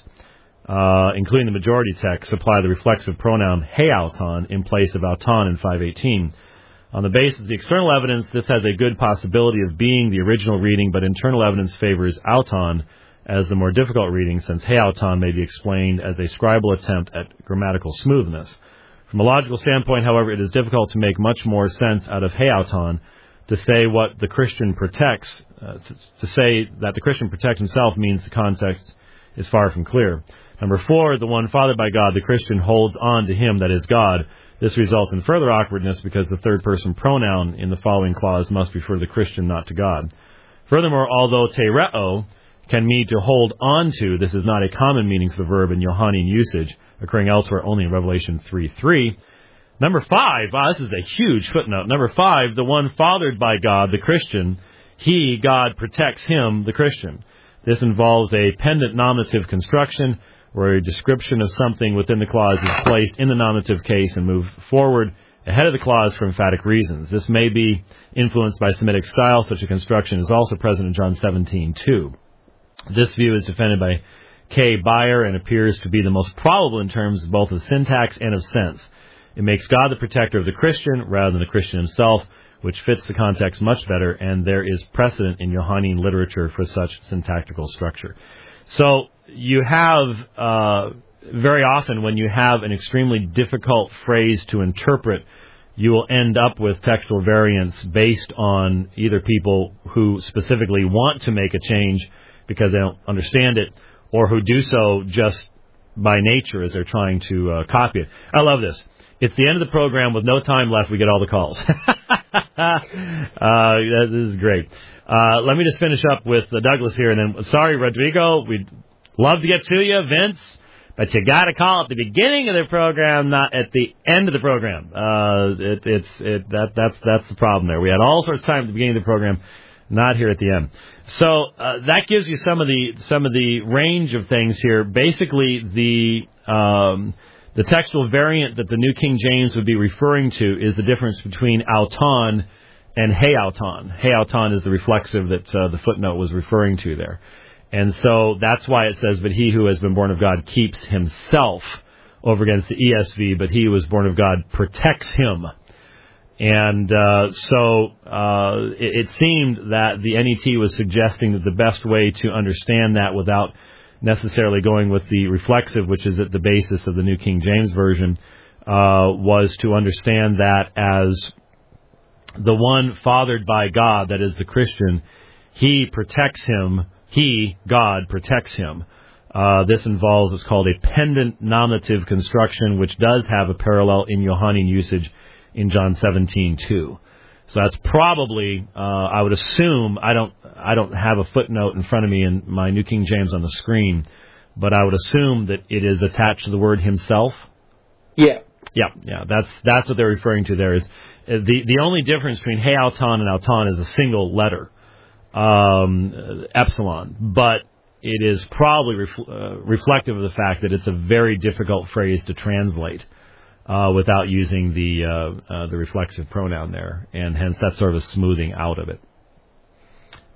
uh, including the majority text, supply the reflexive pronoun heauton in place of auton in five eighteen. On the basis of the external evidence, this has a good possibility of being the original reading, but internal evidence favors auton as the more difficult reading, since heauton may be explained as a scribal attempt at grammatical smoothness. From a logical standpoint, however, it is difficult to make much more sense out of heauton. To say what the Christian protects, uh, to, to say that the Christian protects himself means the context is far from clear. Number four, the one fathered by God, the Christian holds on to him, that is God. This results in further awkwardness because the third-person pronoun in the following clause must refer to the Christian, not to God. Furthermore, although tereo can mean to hold on to, this is not a common meaning for the verb in Johannine usage, occurring elsewhere only in Revelation three three. Number five, wow, this is a huge footnote. Number five, the one fathered by God, the Christian, he, God, protects him, the Christian. This involves a pendant nominative construction, where a description of something within the clause is placed in the nominative case and moved forward ahead of the clause for emphatic reasons. This may be influenced by Semitic style. Such a construction is also present in John seventeen two. This view is defended by K. Beyer and appears to be the most probable in terms both of syntax and of sense. It makes God the protector of the Christian rather than the Christian himself, which fits the context much better, and there is precedent in Johannine literature for such syntactical structure. So you have, uh, very often when you have an extremely difficult phrase to interpret, you will end up with textual variants based on either people who specifically want to make a change because they don't understand it, or who do so just by nature as they're trying to uh, copy it. I love this. It's the end of the program with no time left. We get all the calls. uh, this is great. Uh, let me just finish up with uh, Douglas here, and then, sorry, Rodrigo, we'd love to get to you, Vince, but you got to call at the beginning of the program, not at the end of the program. Uh, it, it's it, that that's that's the problem there. We had all sorts of time at the beginning of the program, not here at the end. So uh, that gives you some of the some of the range of things here. Basically, the um, the textual variant that the New King James would be referring to is the difference between auton and heauton. Heauton is the reflexive that uh, the footnote was referring to there. And so that's why it says, but he who has been born of God keeps himself, over against the E S V, but he who is born of God protects him. And uh, so uh, it, it seemed that the N E T was suggesting that the best way to understand that without necessarily going with the reflexive, which is at the basis of the New King James Version, uh, was to understand that as the one fathered by God, that is the Christian, he protects him, he, God, protects him. Uh, this involves what's called a pendant nominative construction, which does have a parallel in Johannine usage in John seventeen two. So that's probably, uh, I would assume, I don't I don't have a footnote in front of me in my New King James on the screen, but I would assume that it is attached to the word himself. Yeah. Yeah, yeah, that's that's what they're referring to there. Is the the only difference between heauton and auton is a single letter, um, epsilon, but it is probably ref- uh, reflective of the fact that it's a very difficult phrase to translate uh, without using the uh, uh, the reflexive pronoun there, and hence that's sort of a smoothing out of it.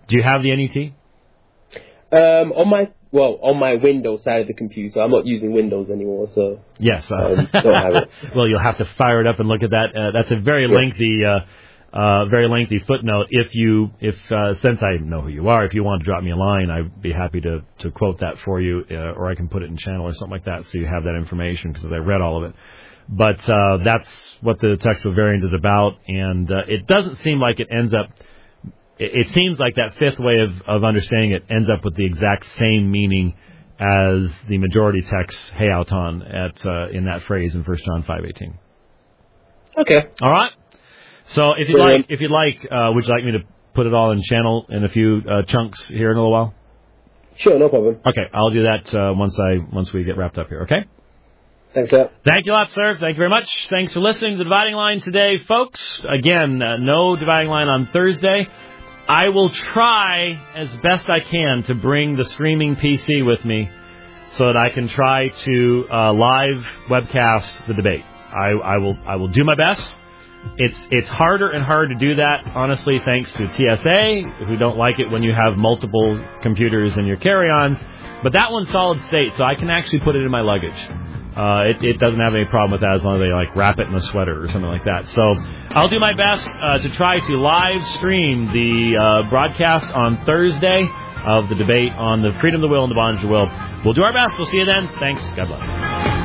Do you have the N E T? Um, on my well, on my Windows side of the computer, I'm not using Windows anymore, so yes, uh, um, don't have it. Well, you'll have to fire it up and look at that. Uh, that's a very yeah. lengthy, uh, uh, very lengthy footnote. If you, if uh, since I know who you are, if you want to drop me a line, I'd be happy to to quote that for you, uh, or I can put it in channel or something like that, so you have that information because I read all of it. But uh, that's what the textual variant is about, and uh, it doesn't seem like it ends up. It seems like that fifth way of, of understanding it ends up with the exact same meaning as the majority text heauton at uh, in that phrase in First John five eighteen. Okay. All right. So if you'd like, if you'd like, uh, would you like me to put it all in channel in a few uh, chunks here in a little while? Sure, no problem. Okay, I'll do that uh, once I once we get wrapped up here. Okay. Thanks, sir. Thank you a lot, sir. Thank you very much. Thanks for listening to the Dividing Line today, folks. Again, uh, no Dividing Line on Thursday. I will try as best I can to bring the streaming P C with me so that I can try to uh, live webcast the debate. I, I will I will do my best. It's it's harder and harder to do that, honestly, thanks to T S A, who don't like it when you have multiple computers in your carry-ons. But that one's solid state, so I can actually put it in my luggage. Uh, it, it doesn't have any problem with that as long as they like wrap it in a sweater or something like that. So I'll do my best uh, to try to live stream the uh, broadcast on Thursday of the debate on the freedom of the will and the bondage of the will. We'll do our best. We'll see you then. Thanks. God bless.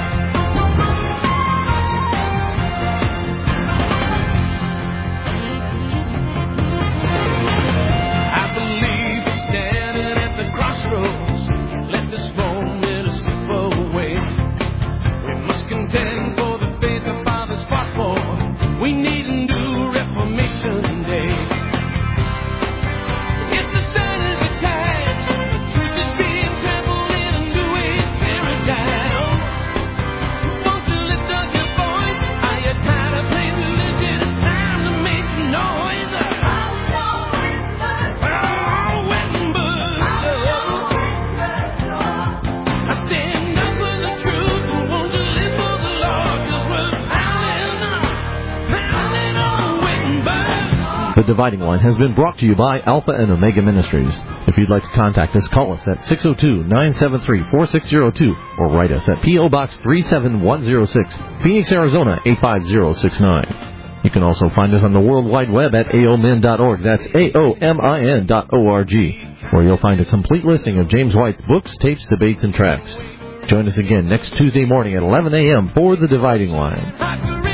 The Dividing Line has been brought to you by Alpha and Omega Ministries. If you'd like to contact us, call us at six oh two, nine seven three, four six oh two or write us at P O. Box three seven one oh six, Phoenix, Arizona eight five zero six nine. You can also find us on the World Wide Web at A O M I N dot org. That's A O M I N dot O R G, where you'll find a complete listing of James White's books, tapes, debates, and tracts. Join us again next Tuesday morning at eleven a.m. for The Dividing Line.